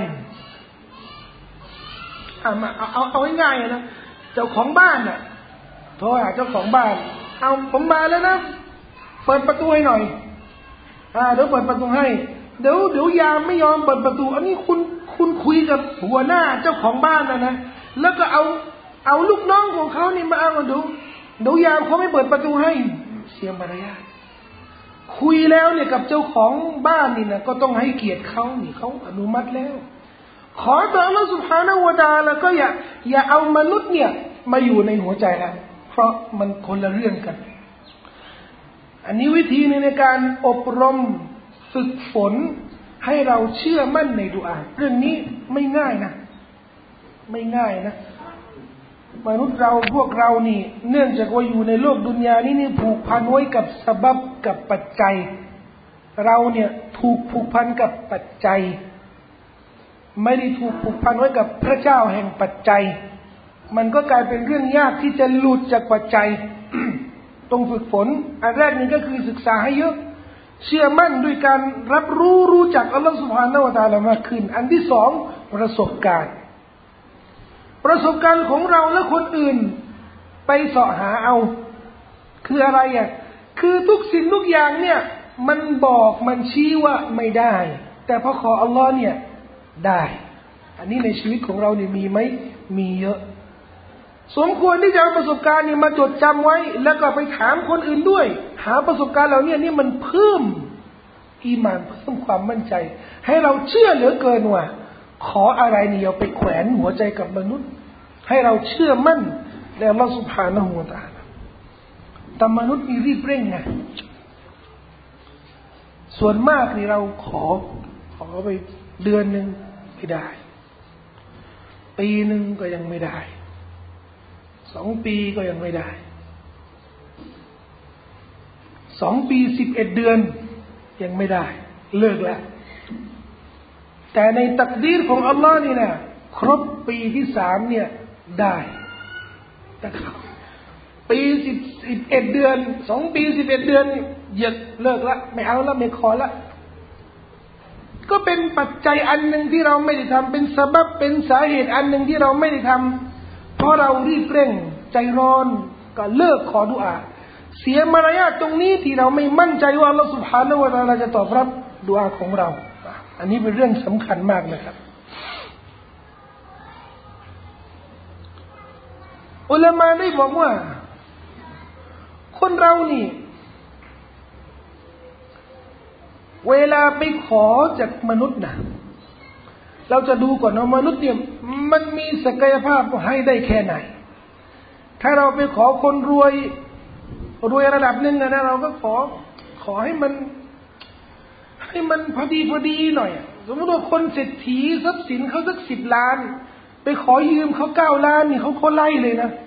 S1: เอาเอาเอาเอาง่ายๆนะเจ้าของบ้านน่ะโทรหาเจ้าของบ้านเอาผมมาแล้วนะเปิดประตูให้หน่อยอ่าเดี๋ยวเปิดประตูให้เดี๋ยวเดี๋ยวยามไม่ยอมเปิดประตูอันนี้คุณคุณคุยกับหัวหน้าเจ้าของบ้านนะนะแล้วก็เอาเอาลูกน้องของเขานี่มาเอามาดูเดี๋ยวยามเขาไม่เปิดประตูให้เสียมารยาทคุยแล้วเนี่ยกับเจ้าของบ้านนี่นะก็ต้องให้เกียรติเขานี่เขาอนุมัติแล้วขอต่ออัลลอฮฺ سبحانه และ تعالى ก็อย่าอย่าเอามนุษย์เนี่ยมาอยู่ในหัวใจแล้วเพราะมันคนละเรื่องกันอันนี้วิธีในการอบรมฝึกฝนให้เราเชื่อมั่นในดุอาเรื่องนี้ไม่ง่ายนะไม่ง่ายนะมนุษย์เราพวกเรานี่เนื่องจากว่าอยู่ในโลกดุนยานี้นี่ผูกพันไว้กับสบับกับปัจจัยเราเนี่ยถูกผูกพันกับปัจจัยไม่ได้ถูกผูกพันไว้กับพระเจ้าแห่งปัจจัยมันก็กลายเป็นเรื่องยากที่จะหลุดจากปัจจัย ต้องฝึกฝนอันแรกนี่ก็คือศึกษาให้เยอะเชื่อมั่นด้วยการรับรู้รู้จักอัลลอฮฺ سبحانه และ تعالى มากขึ้นอันที่สองประสบการณ์ประสบการณ์ของเราและคนอื่นไปเสาะหาเอาคืออะไรอ่ะคือทุกสิ่งทุกอย่างเนี่ยมันบอกมันชี้ว่าไม่ได้แต่พอขออัลลอฮ์เนี่ยได้อันนี้ในชีวิตของเราเนี่ยมีไหมมีเยอะสมควรที่จะเอาประสบการณ์นี้มาจดจำไว้แล้วก็ไปถามคนอื่นด้วยหาประสบการณ์เหล่านี้นี่มันเพิ่มอีหม่านเพิ่มความมั่นใจให้เราเชื่อเหลือเกินว่าขออะไรนี่เอาไปแขวนหัวใจกับมนุษย์ให้เราเชื่อมั่นในอัลลอฮฺ سبحانه และ تعالى แต่มนุษย์มีรีบเร่งไงส่วนมากนี่เราขอขอไปเดือนหนึ่งไม่ได้ปีหนึ่งก็ยังไม่ได้สองปีก็ยังไม่ได้สองปีสิบเอ็ดเดือนยังไม่ได้เลิกแล้วแต่ในตักดีรของอัลลอฮ์นี่นะครบปีที่สามเนี่ยได้แต่ปีสิบสิบเอ็ดเดือนสองปีสิบเอ็ดเดือนหยุดเลิกละไม่เอาละไม่ขอละก็เป็นปัจจัยอันหนึ่งที่เราไม่ได้ทำเป็นสาบับเป็นสาเหตุอันหนึ่งที่เราไม่ได้ทำเพราะเรารีบเร่งใจร้อนก็เลิกขอดุอาเสียมารยาทตรงนี้ที่เราไม่มั่นใจว่าอัลลอฮฺ سبحانه และ تعالى จะตอบรับดุอาของเราอันนี้เป็นเรื่องสำคัญมากนะครับอุลามะได้บอกว่าคนเรานี่เวลาไปขอจากมนุษย์นะเราจะดูก่อนว่ามนุษย์เนี่ยมันมีศักยภาพให้ได้แค่ไหนถ้าเราไปขอคนรวยรวยระดับหนึ่งนะเราก็ขอขอให้มันให้มันพอดีพอดีหน่อยสมมติว่าคนเศรษฐีทรัพย์สินเขาสักสิบล้านไปขอยืมเขาเก้าล้านนี่เขาเขาไล่เลยนะ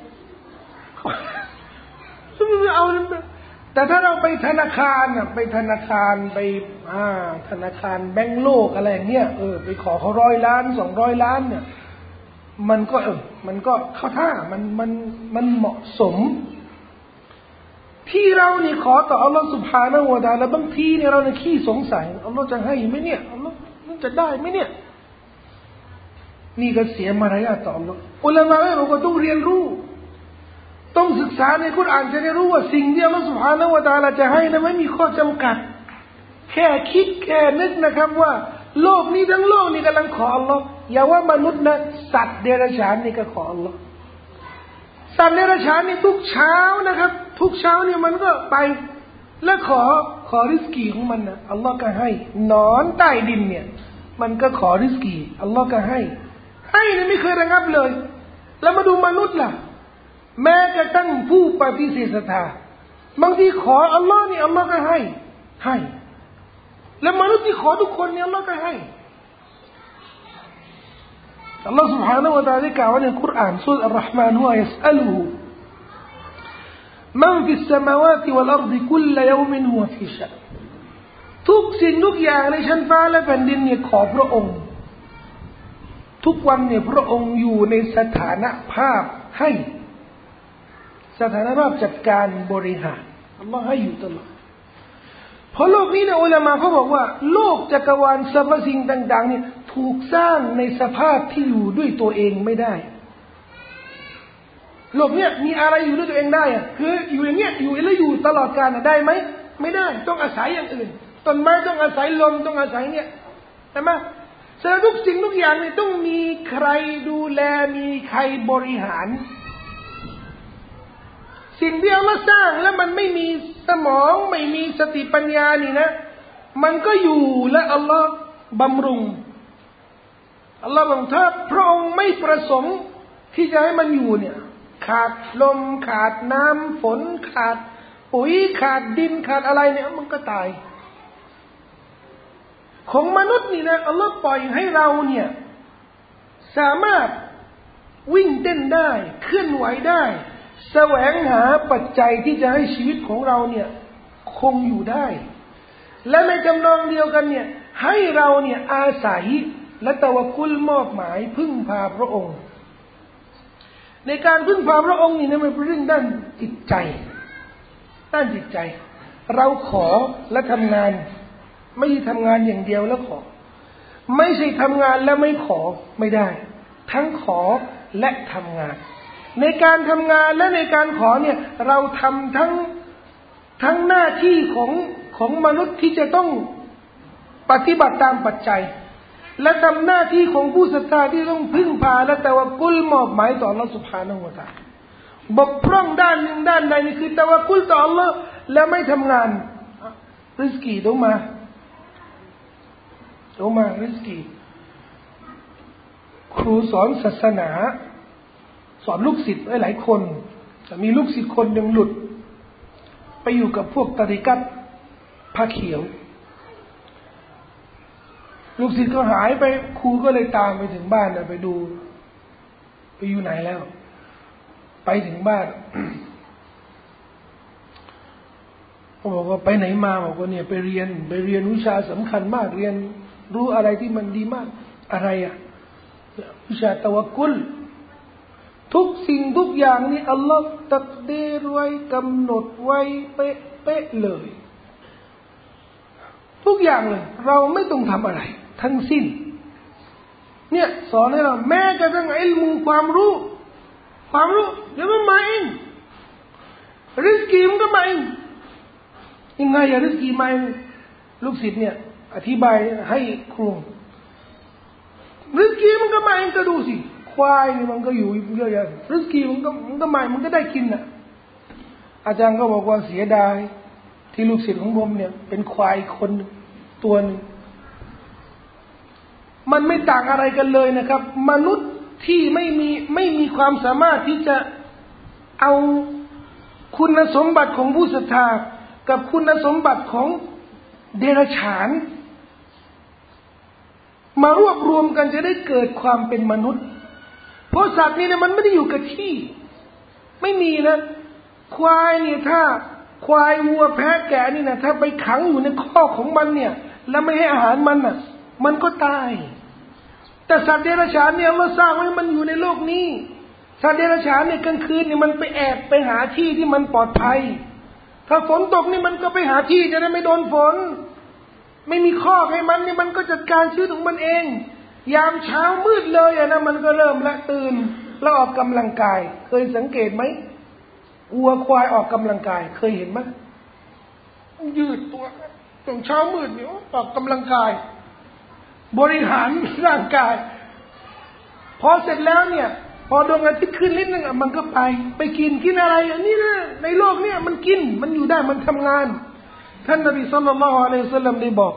S1: เอาแต่ถ้าเราไปธนาคารอ่ะไปธนาคารไปอ่าธนาคารแบงก์โลกอะไรอย่างเงี้ยเออไปขอเขาร้อยล้านสองร้อยล้านเนี่ยมันก็เออมันก็เข้าท่ามันมันมันเหมาะสมที่เรานี่ขอต่ออัลลอฮฺ سبحانه และ تعالى บางทีเนี่ยเราเนี่ยขี้สงสัยอัลลอฮฺจะให้ไหมเนี่ยอัลลอฮฺจะได้ไหมเนี่ยนี่ก็เสียมารยาทต่ออัลลอฮฺอุลามะบอกว่าต้องเรียนรู้ต้องศึกษาในกุรอานจะได้รู้ว่าสิ่งที่อัลลอฮฺ سبحانه และ تعالى จะให้นั้นไม่มีข้อจำกัดแค่คิดแค่นึกนะครับว่าโลกนี้ทั้งโลกนี่กำลังขออัลลอฮฺอย่าว่ามนุษย์นะสัตว์เดรัจฉานนี่ก็ขออัลลอฮฺสัตว์เดรัจฉานนี่ทุกเช้านะครับทุกเช้านี่มันก็ไปแล้วขอขอริสกีของมันนะอัลลอฮฺก็ให้นอนใต้ดินเนี่ยมันก็ขอริสกีอัลลอฮฺก็ให้ให้เนี่ยไม่เคยระงับเลยแล้วมาดูมนุษย์ล่ะแม้กระทั่งผู้ปฏิเสธศรัทธาบางทีขออัลลอฮ์นี่อัลลอฮ์ก็ให้ให้แล้วมนุษย์ที่ขอทุกคนเนี่ยอัลลอฮ์ก็ให้อัลลอฮ์ سبحانه และ تعالى กล่าวในคุรอานซูเราะห์อัลเราะห์มานฮุวะยัสอัลุฮุมันฟิสสมาวาติวัลอัรฎิกุลยอมินฮุวะฟีชะอ์ทุกสิ่งทุกอย่างในชั้นฟ้าและแผ่นดินเนี่ยขอพระองค์ทุกวันเนี่ยพระองค์อยู่ในสถานภาพให้สถานภาพจัดการบริหารอัลลอฮ์ให้อยู่ตลอดเพราะโลกนี้เนี่ยอุลามะเขาบอกว่าโลกจักรวาลสรรพสิ่งต่างๆเนี่ยถูกสร้างในสภาพที่อยู่ด้วยตัวเองไม่ได้โลกเนี้ยมีอะไรอยู่ด้วยตัวเองได้อะคืออยู่อย่างเงี้ยอยู่แล้วอยู่ตลอดกาลได้ไหมไม่ได้ต้องอาศัยอย่างอื่นต้นไม้ต้องอาศัยลมต้องอาศัยเนี่ยใช่ไหมฉะนั้นทุกสิ่งทุกอย่างเนี่ยต้องมีใครดูแลมีใครบริหารสิ่งที่อัลลอฮ์สร้างแล้วมันไม่มีสมองไม่มีสติปัญญานี่นะมันก็อยู่และอัลลอฮ์บำรุงอัลลอฮ์บอกถ้าพระองค์ไม่ประสงค์ที่จะให้มันอยู่เนี่ยขาดลมขาดน้ำฝนขาดปุ๋ยขาดดินขาดอะไรเนี่ยมันก็ตายของมนุษย์นี่นะอัลลอฮ์ปล่อยให้เราเนี่ยสามารถวิ่งเต้นได้เคลื่อนไหวได้แสวงหาปัจจัยที่จะให้ชีวิตของเราเนี่ยคงอยู่ได้และในจำนองเดียวกันเนี่ยให้เราเนี่ยอาศัยและตะวะกุลมอบหมายพึ่งพาพระองค์ในการพึ่งพาพระองค์นี่นะมันเป็นเรื่องด้านจิตใจด้านจิตใจเราขอและทำงานไม่ใช่ทำงานอย่างเดียวแล้วขอไม่ใช่ทำงานแล้วไม่ขอไม่ได้ทั้งขอและทำงานในการทำงานและในการขอเนี่ยเราทำทั้งทั้งหน้าที่ของของมนุษย์ที่จะต้องปฏิบัติตามปัจจัยและทำหน้าที่ของผู้ศรัทธาที่ต้องพึ่งพาและตะวะกุลมอบหมายต่ออัลเลาะห์ซุบฮานะฮูวะตะอาลาบกพร่องด้านหนึ่งด้านใดนี่คือตะวะกุลต่ออัลเลาะห์และไม่ทำงานริสกีต้องมาต้องมาริสกีครูสอนศาสนาสอนลูกศิษย์หลายคนแต่มีลูกศิษย์คนหนึ่งหลุดไปอยู่กับพวกตะริกัตผ้าเขียวลูกศิษย์ก็หายไปครูก็เลยตามไปถึงบ้านนะไปดูไปอยู่ไหนแล้วไปถึงบ้านเขาบอกว่าไปไหนมาบอกว่าเนี่ยไปเรียนไปเรียนวิชาสำคัญมากเรียนรู้อะไรที่มันดีมากอะไรอ่ะวิชาตะวะกุลทุกสิ่งทุกอย่างนี่อัลลอฮฺตักดีรไว้กำหนดไว้เป๊ะเป๊ะเลยทุกอย่างเลยเราไม่ต้องทำอะไรทั้งสิ้นเนี่ยสอนให้เราแม้กระทั่งอิลมูความรู้ความรู้เดี๋ยวมันมาเองริสกีมันก็มาเองยังไงอะริสกีมาเองลูกศิษย์เนี่ยอธิบายให้ครูริสกีมันก็มาเองก็ดูสิควายนี่มันก็อยู่เยอะแยะริสกีมันก็มันก็มามันก็ได้กินน่ะอาจารย์ก็บอกว่าเสียดายที่ลูกศิษย์ของผมเนี่ยเป็นควายคนตัวนึงมันไม่ต่างอะไรกันเลยนะครับมนุษย์ที่ไม่มีไม่มีความสามารถที่จะเอาคุณสมบัติของผู้ศรัทธากับคุณสมบัติของเดรัจฉานมารวบรวมกันจะได้เกิดความเป็นมนุษย์เพราะสัตว์นี่เนี่ยมันไม่ได้อยู่กับที่ไม่มีนะควายเนี่ยถ้าควายวัวแพะแกะนี่นะถ้าไปขังอยู่ในคอกของมันเนี่ยแล้วไม่ให้อาหารมันน่ะมันก็ตายแต่สัตว์เดรัจฉานเนี่ยเราสร้างไว้มันอยู่ในโลกนี้สัตว์เดรัจฉานเนี่ยกลางคืนเนี่ยมันไปแอบไปหาที่ที่มันปลอดภัยถ้าฝนตกนี่มันก็ไปหาที่จะได้ไม่โดนฝนไม่มีคอกให้มันนี่มันก็จัดการชีวิตของมันเองยามเช้ามืดเลยอะนะมันก็เริ่มละตื่นแล้วออกกำลังกายเคยสังเกตไหมวัวควายออกกำลังกายเคยเห็นไหมยืดตัวตอนเช้ามืดเนี่ยออกกำลังกายบริหารร่างกายพอเสร็จแล้วเนี่ยพอดวงอาทิตย์ขึ้นนิดนึงอ่ะมันก็ไปไปกินกินอะไรอันนี้นะในโลกเนี่ยมันกินมันอยู่ได้มันทำงานท่านนบีศ็อลลัลลอฮุอะลัยฮิวะซัลลัมได้บอก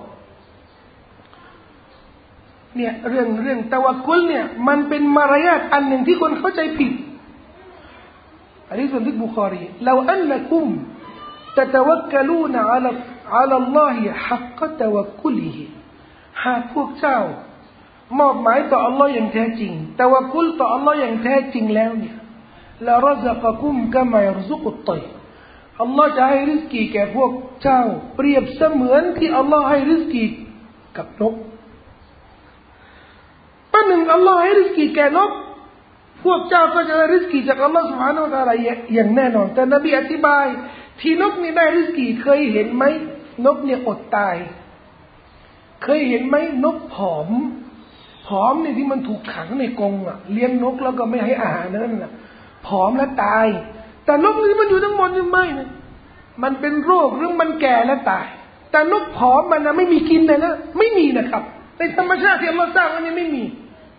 S1: เนี่ยเรื่องเรื่องตะวะกุลเนี่ยมันเป็นมารยาทอันหนึ่งที่คนเข้าใจผิดอันนี้ส่วนที่บุคอรีลาอันนะกุมตะตะวักกะลูนอะลาอะลัลลอฮิฮักกะตะวะกุลิฮิหากพวกเจ้ามอบหมายต่ออัลลอฮ์อย่างแท้จริงตะวะกุลต่ออัลลอฮ์อย่างแท้จริงแล้วเนี่ยละรซะกะกุมกะมายรซุกุตฏอยรอัลลอฮ์จะให้ริสกีแก่พวกเจ้าเปรียบเสมือนที่อัลลอฮ์ให้ริสกีกับนกปัญหนึ่งอัลลอฮ์ให้ริสกีแก่นกพวกเจ้าก็จะได้ริสกีจากอัลลอฮ์ سبحانه และ تعالى อย่างแน่นอนแต่นบีอธิบายที่นกนี่ได้ริสกีเคยเห็นไหมนกเนี่ยอดตายเคยเห็นไหมนกผอมผอมเนี่ยที่มันถูกขังในกรงอ่ะเลี้ยงนกแล้วก็ไม่ให้อาหารนั่นน่ะผอมและตายแต่นกนี่มันอยู่ทั้งหมดยังไม่นะมันเป็นโรคหรือมันแก่และตายแต่นกผอมมันนะไม่มีกินเลยนะไม่มีนะครับในธรรมชาติที่อัลลอฮ์สร้างมันนี่ไม่มี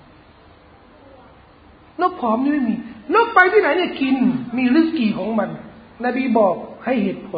S1: นกผอมนี่ไม่มีนกไปที่ไหนเนี่ยกินมีริสกีของมันนบีบอกให้เหตุผล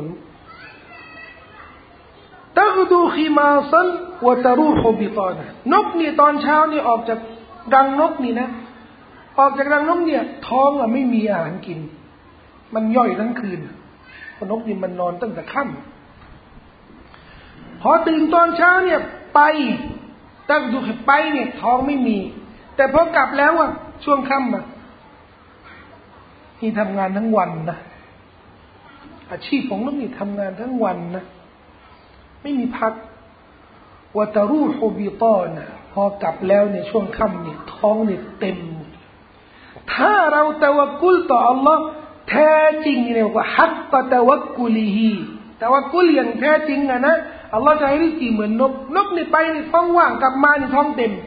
S1: ตักดูขีมาซันวะตะรูฮุบิตานะนกนี่ตอนเช้านี่ออกจากรังนกนี่นะออกจากรังนกเนี่ยท้องอะไม่มีอาหารกินมันย่อยทั้งคืนเพราะนกนี่มันนอนตั้งแต่ค่ำพอตื่นตอนเช้าเนี่ยไปตักดูไปเนี่ยท้องไม่มีแต่พอกลับแล้วอะช่วงค่ำอะนี่ทำงานทั้งวันนะอาชีพของนกนี่ทำงานทั้งวันนะไม่มีพักวะตะรูฮุบิตานะพอกลับแล้วในช่วงค่ำเนี่ยท้องเนี่ยเต็มถ้าเราตะวักกุลต่ออัลลอฮ์แท้จริงเนี่ยว่าฮักกะตะวักกุลิฮีตะวักกุลอย่างแท้จริงอะนะอัลลอฮ์จะให้ริสกีเหมือนนกนกนี่ไปนี่ท้องว่างกลับมานี่ท้องเต็ม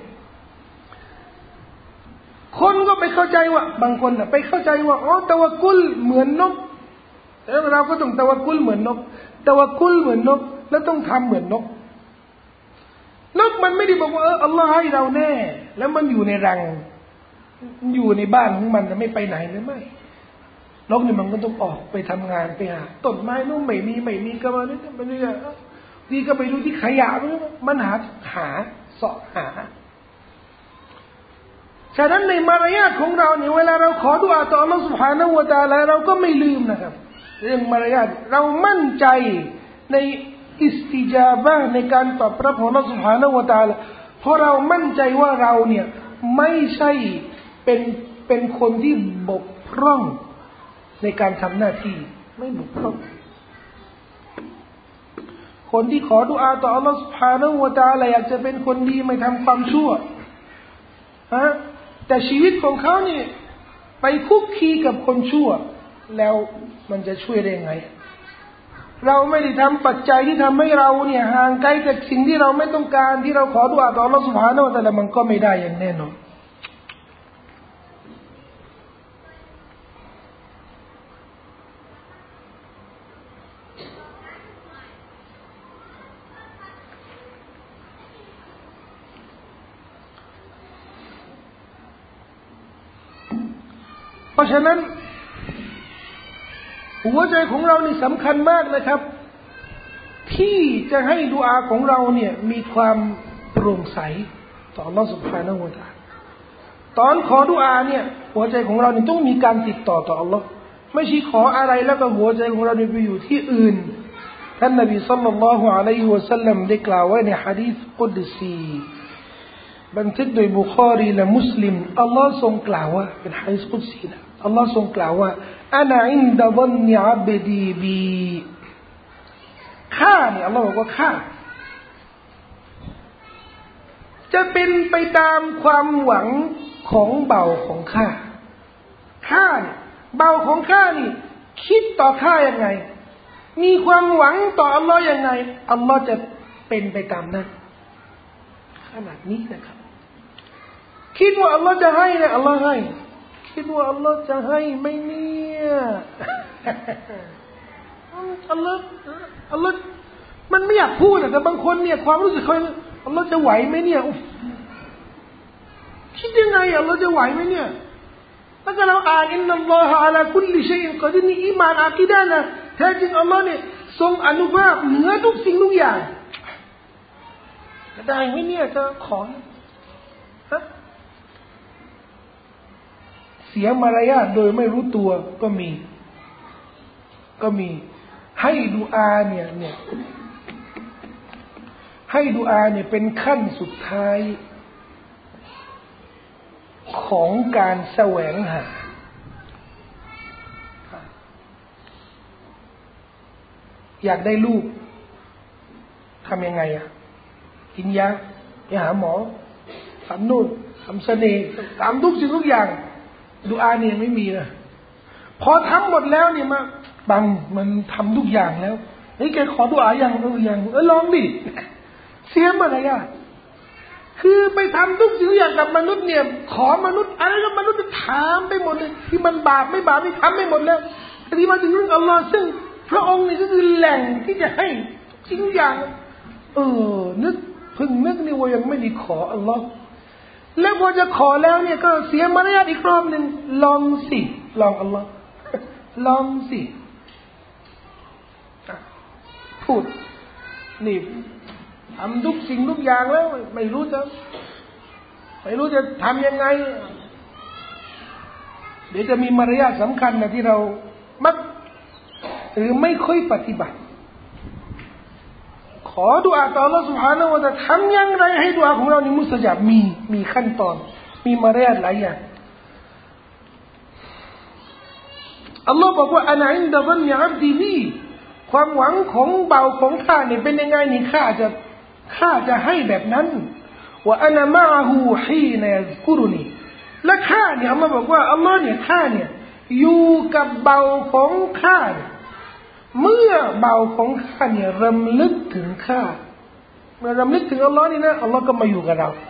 S1: คนก็ไปเข้าใจว่าบางคนน่ะไปเข้าใจว่าอ๋อตะวักกุลเหมือนนกแล้วเราก็ต้องตะวักกุลเหมือนนกตะวักกุลเหมือนนกแล้วต้องทำเหมือนนกนกมันไม่ได้บอกว่าเอออัลลอฮ์ให้เราแน่แล้วมันอยู่ในรังอยู่ในบ้านของมันไม่ไปไหนเลยไม่นกนี่มันก็ต้องออกไปทำงานไปหาต้นไม้นู่นไม่มีไม่มีก็มาเนี่ยมันเนี่ยนี่ก็ไปดูที่ขยะมันหาหาเสาะหาฉะนั้นในมารยาทของเราเนี่ยเวลาเราขอดุอาต่ออัลลอฮ์ سبحانه และ تعالى เราก็ไม่ลืมนะครับเรื่องมารยาทเรามั่นใจในอิสติจาบะห์ในการตอบรับของอัลลอฮ์ سبحانه และ تعالى เพราะเรามั่นใจว่าเราเนี่ยไม่ใช่เป็นเป็นคนที่บกพร่องในการทำหน้าที่ไม่บกพร่องคนที่ขอดุอาต่ออัลลอฮ์ سبحانه และ تعالى อยากจะเป็นคนดีไม่ทำความชั่วฮะแต่ชีวิตของเขาเนี่ยไปคุกคีกับคนชั่วแล้วมันจะช่วยได้ไงเราไม่ได้ทำปัจจัยที่ทำให้เราเนี่ยห่างไกลจากสิ่งที่เราไม่ต้องการที่เราขอดุอาต่ออัลลอฮฺซุบฮานะฮูวะตะอาลามันก็ไม่ได้อย่างแน่นอนเพราะฉะนั้นหัวใจของเรานี่สำคัญมากนะครับที่จะให้ดุอาของเราเนี่ยมีความโปร่งใสต่อ Allah Subhanahu wa Taala ตอนขอดุอาเนี่ยหัวใจของเราเนี่ยต้องมีการติดต่อต่อ Allah ไม่ใช่ขออะไรแล้วก็หัวใจของเราเนี่ยไปอยู่ที่อื่นท่านนบีศ็อลลัลลอฮุอะลัยฮิวะซัลลัมได้กล่าวไว้ในหะดีษกุดซีบันทึกโดยบุคอรีและมุสลิมอัลลอฮ์ทรงกล่าวว่าเป็นหะดีษกุดซีนะอัลลอฮ์ทรงกล่าวว่าอานะอินดะฎอนนิอับดีบีข้าเนี่ยอัลลอฮ์บอกว่าข้าจะเป็นไปตามความหวังของเบาของข้าข้าเนี่ยเบาของข้านี่คิดต่อข้ายังไงมีความหวังต่ออัลลอฮ์ยังไงอัลลอฮ์จะเป็นไปตามนั้นขนาดนี้นะครับคิดว่าอัลลอฮ์จะให้เนี่ยอัลลอฮ์ให้คิดว่าอัลลอฮ์จะให้ไหมเนี่ยอัลลอฮ์อัลลอฮ์มันไม่อยากพูดแต่บางคนเนี่ยความรู้สึกเขาอัลลอฮ์จะไหวไหมเนี่ยคิดยังไงอัลลอฮ์จะไหวไหมเนี่ยถ้าเราอ่านอินนัลลอฮะอะลาคุลลิชัยอินกอดีรนี่อีหม่านอากีดะห์นะแท้จริงอัลลอฮ์เนี่ยทรงอนุภาพเหนือทุกสิ่งทุกอย่างจะได้ไหมเนี่ยจะขอฮะเสียมารยาทโดยไม่รู้ตัวก็มีก็มีให้ดุอาเนี่ยเนี่ยให้ดุอาเนี่ยเป็นขั้นสุดท้ายของการแสวงหาอยากได้ลูกทำยังไงอ่ะกินยาไปหาหมอทำนู่นทำเสน่ห์ทำทุกสิ่งทุกอย่างดุอาเนี่ยไม่มีนะพอทำหมดแล้วเนี่ยมาบังมันทำทุกอย่างแล้วเฮ้ยแกขอดุอาอย่างเอออย่างเออลองดิเสียมารยาทคือไปทำทุกสิ่งอย่างกับมนุษย์เนี่ยขอมนุษย์อะไรก็มนุษย์จะถามไปหมดเลยที่มันบาปไม่บาปไม่ทำไม่หมดแล้วแต่ที่มาถึงเรื่องอัลลอฮ์ซึ่งพระองค์นี่ก็คือแหล่งที่จะให้สิ่งอย่างเออนึกพึ่งนึกนี่ว่ายังไม่ได้ขออัลลอฮ์แล้วพอจะขอแล้วเนี่ยก็เสียมารยาทอีกรอบหนึ่งลองสิลองอัลลอฮ์ลองสิพูดนี่ทำทุกสิ่งทุกอย่างแล้วไม่รู้จะไม่รู้จะทำยังไงเดี๋ยวจะมีมารยาทสำคัญนะที่เรามักหรือไม่ค่อยปฏิบัติขอดุอาต่อ Allah سبحانه และ تعالى ทำอย่างไรให้ดุอาของเรานี่มุสตัจมีมีขั้นตอนมีมารยาทหลายอย่างอัลลอฮ์บอกว่าอานะอินดะซันนิอับดีบีความหวังของเบาของข้าเนี่ยเป็นยังไงนี่ข้าจะข้าจะให้แบบนั้นว่าอานะมะอะฮูฮีนยัซกุรุนีและข้าเนี่ยอัลลอฮ์บอกว่าอัลลอฮ์เนี่ยข้าเนี่ยอยู่กับเบาของข้าเมื่อเบาของข้าเนี่ยรำลึกถึงข้าเมื่อรำลึกถึงอัลลอฮ์นี่นะอัลลอฮ์ก็มาอยู่กับเรา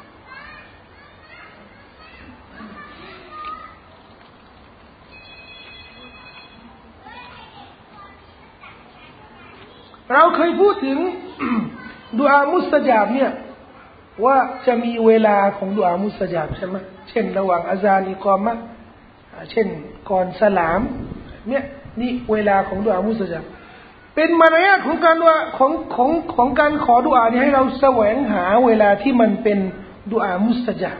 S1: เราเคยพูดถึง ดุอามุสตะญาบเนี่ยว่าจะมีเวลาของดุอามุสตะญาบใช่ไหมเช่นระหว่างอาซานอิกอมะห์เช่นก่อนสลามเนี่ยนี่เวลาของดุอามุสตะญาบเป็นมารยาทของการดุอาของของของการขอดุอานี่ให้เราแสวงหาเวลาที่มันเป็นดุอามุสตะญาบ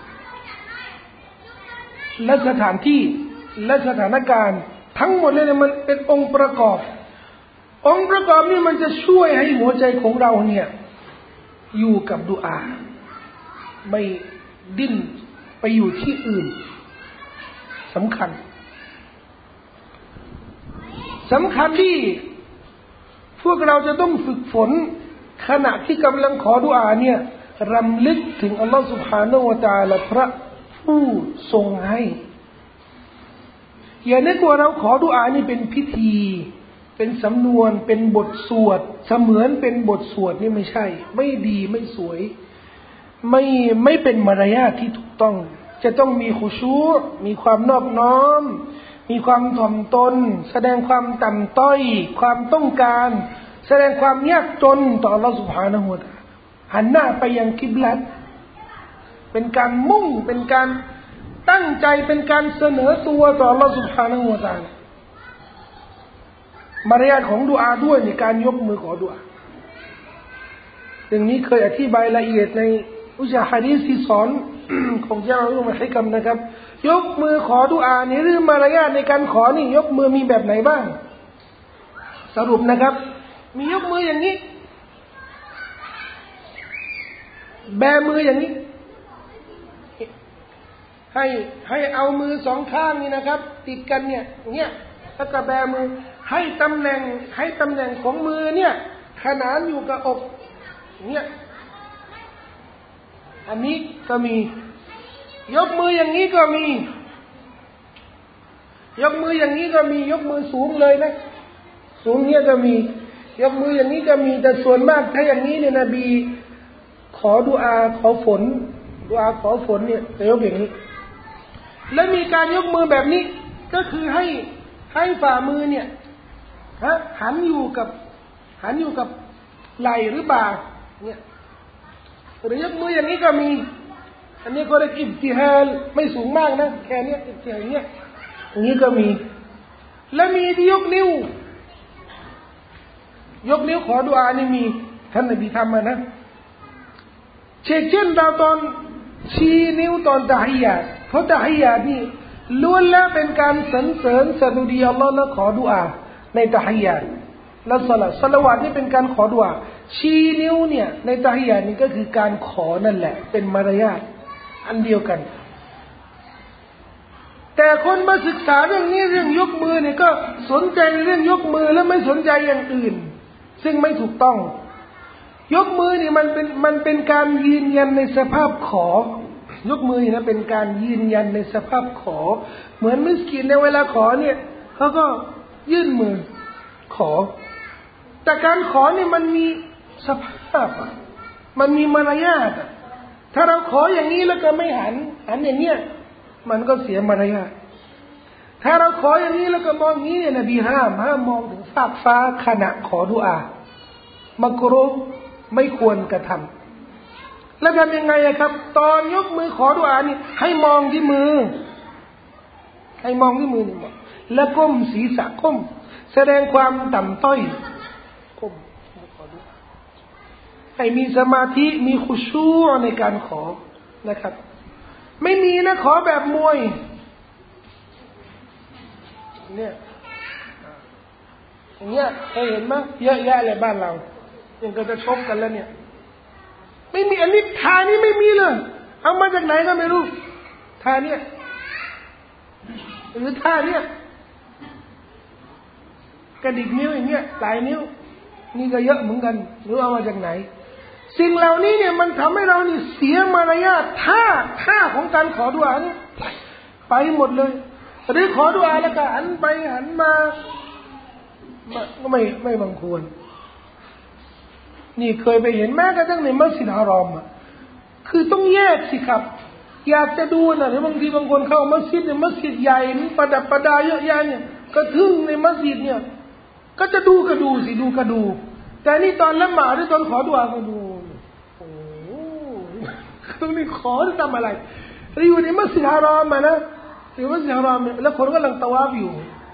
S1: และสถานที่และสถานการณ์ทั้งหมดเลยมันเป็นองค์ประกอบองค์ประกอบนี้มันจะช่วยให้หัวใจของเราเนี่ยอยู่กับดุอาไม่ดิ้นไปอยู่ที่อื่นสำคัญสำคัญที่พวกเราจะต้องฝึกฝนขณะที่กำลังขอดุอาเนี่ยรำลึกถึงอัลลอฮฺ سبحانه และ تعالى พระผู้ทรงให้อย่านึกว่าเราขอดุอานี่เป็นพิธีเป็นสำนวนเป็นบทสวดเสมือนเป็นบทสวดนี่ไม่ใช่ไม่ดีไม่สวยไม่ไม่เป็นมารยาทที่ถูกต้องจะต้องมีขุชูอ์มีความนอบน้อมมีความถ่อมตนแสดงความต่ำต้อยความต้องการแสดงความยากจนต่อ Allah سبحانه และ تعالى หันหน้าไปยังกิบลัตเป็นการมุ่งเป็นการตั้งใจเป็นการเสนอตัวต่อ Allah سبحانه และ تعالىมารยาทของดุอาด้วยในการยกมือขอดุอาอย่างนี้เคยอธิบายละเอียดในอุชาฮะดีษที่สอน ของเจ้าอุมัยฮิกัมนะครับยกมือขอดุอานี่หรือมารยาทในการขอนี่ยกมือมีแบบไหนบ้างสรุปนะครับมียกมืออย่างนี้แบมืออย่างนี้ให้ให้เอามือสองข้างนี่นะครับติดกันเนี่ยเงี้ยแล้วก็แบมือให้ตำแหน่งให้ตำแหน่งของมือเนี่ยขนานอยู่กับอกเนี่ยอันนี้ก็มียกมืออย่างนี้ก็มียกมืออย่างนี้ก็มียกมือสูงเลยนะสูงเนี่ยก็มียกมืออย่างนี้ก็มีแต่ส่วนมากถ้าอย่างนี้เนี่ยนบีขอดุอาขอฝนดุอาขอฝนเนี่ยจะยกอย่างนี้แล้วมีการยกมือแบบนี้ก็คือให้ให้ฝ่ามือเนี่ยฮะหันอยู่กับหันอยู่กับไหล่หรือบ่าเนี่ยหรือยกมืออย่างนี้ก็มีอันนี้ก็เรียกอิบติฮาลไม่สูงมากนะแค่นี้อิบติฮาลเนี่ยอย่างนี้ก็มีและมีที่ยกนิ้วยกนิ้วขอดุอานี่มีท่านนบีทำมานะเช่นเช่นเราตอนชี้นิ้วตอนตะฮิยาตเพราะตะฮิยาตนี่ล้วนแล้วเป็นการสรรเสริญสดุดีอัลลอฮ์และขอดุอาในตะฮิยาตและศอลาตศอลาวาตนี่เป็นการขอดุอาชี้นิ้วเนี่ยในตะฮิยาตนี่ก็คือการขอนั่นแหละเป็นมารยาทอันเดียวกันแต่คนมาศึกษาเรื่องนี้เรื่องยกมือเนี่ยก็สนใจเรื่องยกมือแล้วไม่สนใจอย่างอื่นซึ่งไม่ถูกต้องยกมือนี่มันเป็นมันเป็นการยืนยันในสภาพขอยกมือนะเป็นการยืนยันในสภาพขอเหมือนมิสกินในเวลาขอเนี่ยเขาก็ยื่นมือขอแต่การขอเนี่ยมันมีสภาพมันมีมารยาทถ้าเราขออย่างนี้แล้วก็ไม่หันหันอย่างเงี้ยมันก็เสียมารยาทถ้าเราขออย่างนี้แล้วก็มองนี้เนี่ยนบีห้ามห้ามมองถึงฟากฟ้าขณะขอดุอามักรุฮ์ไม่ควรกระทำแล้วทำยังไงครับตอนยกมือขอดุอานี่ให้มองที่มือให้มองที่มือนี่แล้วก้มศีรษะก้มแสดงความต่ำต้อยก้มขอดุอาให้มีสมาธิมีขุชูอในการขอนะครับไม่มีนะขอแบบมวยเนี่ยอย่างเงี้ยเคยเห็นไหมเยอะแยะเลยบ้านเรายังก็จะชกกันแล้วเนี่ยไม่มีอันนี้ทานี้ไม่มีเลยเอามาจากไหนก็ไม่รู้ทาเนี่ยหรือท่าเนี่ยกระดิกนิ้วอย่างเงี้ยหลายนิ้วนี่ก็เยอะเหมือนกันหรือเอามาจากไหนสิ่งเหล่านี้เนี่ยมันทำให้เรานี่เสียมารยาทท่าท่าของการขอดุอาเนี่ยไปหมดเลยหรือขอดุอาแล้วก็หันไปหันมาก็ไม่ไม่บังควรนี่เคยไปเห็นแม้กระทั่งในมัสยิดฮารอมอ่ะคือต้องแยกสิครับอยากจะดูนะหรือบางทีบางคนเข้ามัสยิดเนี่ยมัสยิดใหญ่ประดับประดาเยอะแยะเนี่ยก็ทึ่งในมัสยิดเนี่ยก็จะดูก็ดูสิดูก็ดูแต่นี่ตอนละหมาดหรือตอนขอดุอาก็ดูโอ้ตรงนี้ขอจะทำอะไรอยู่ในมัสยิดฮารอมอ่ะนะหรือมัสยิดฮารอมแล้วคนก็กำลังตะวาฟอยู่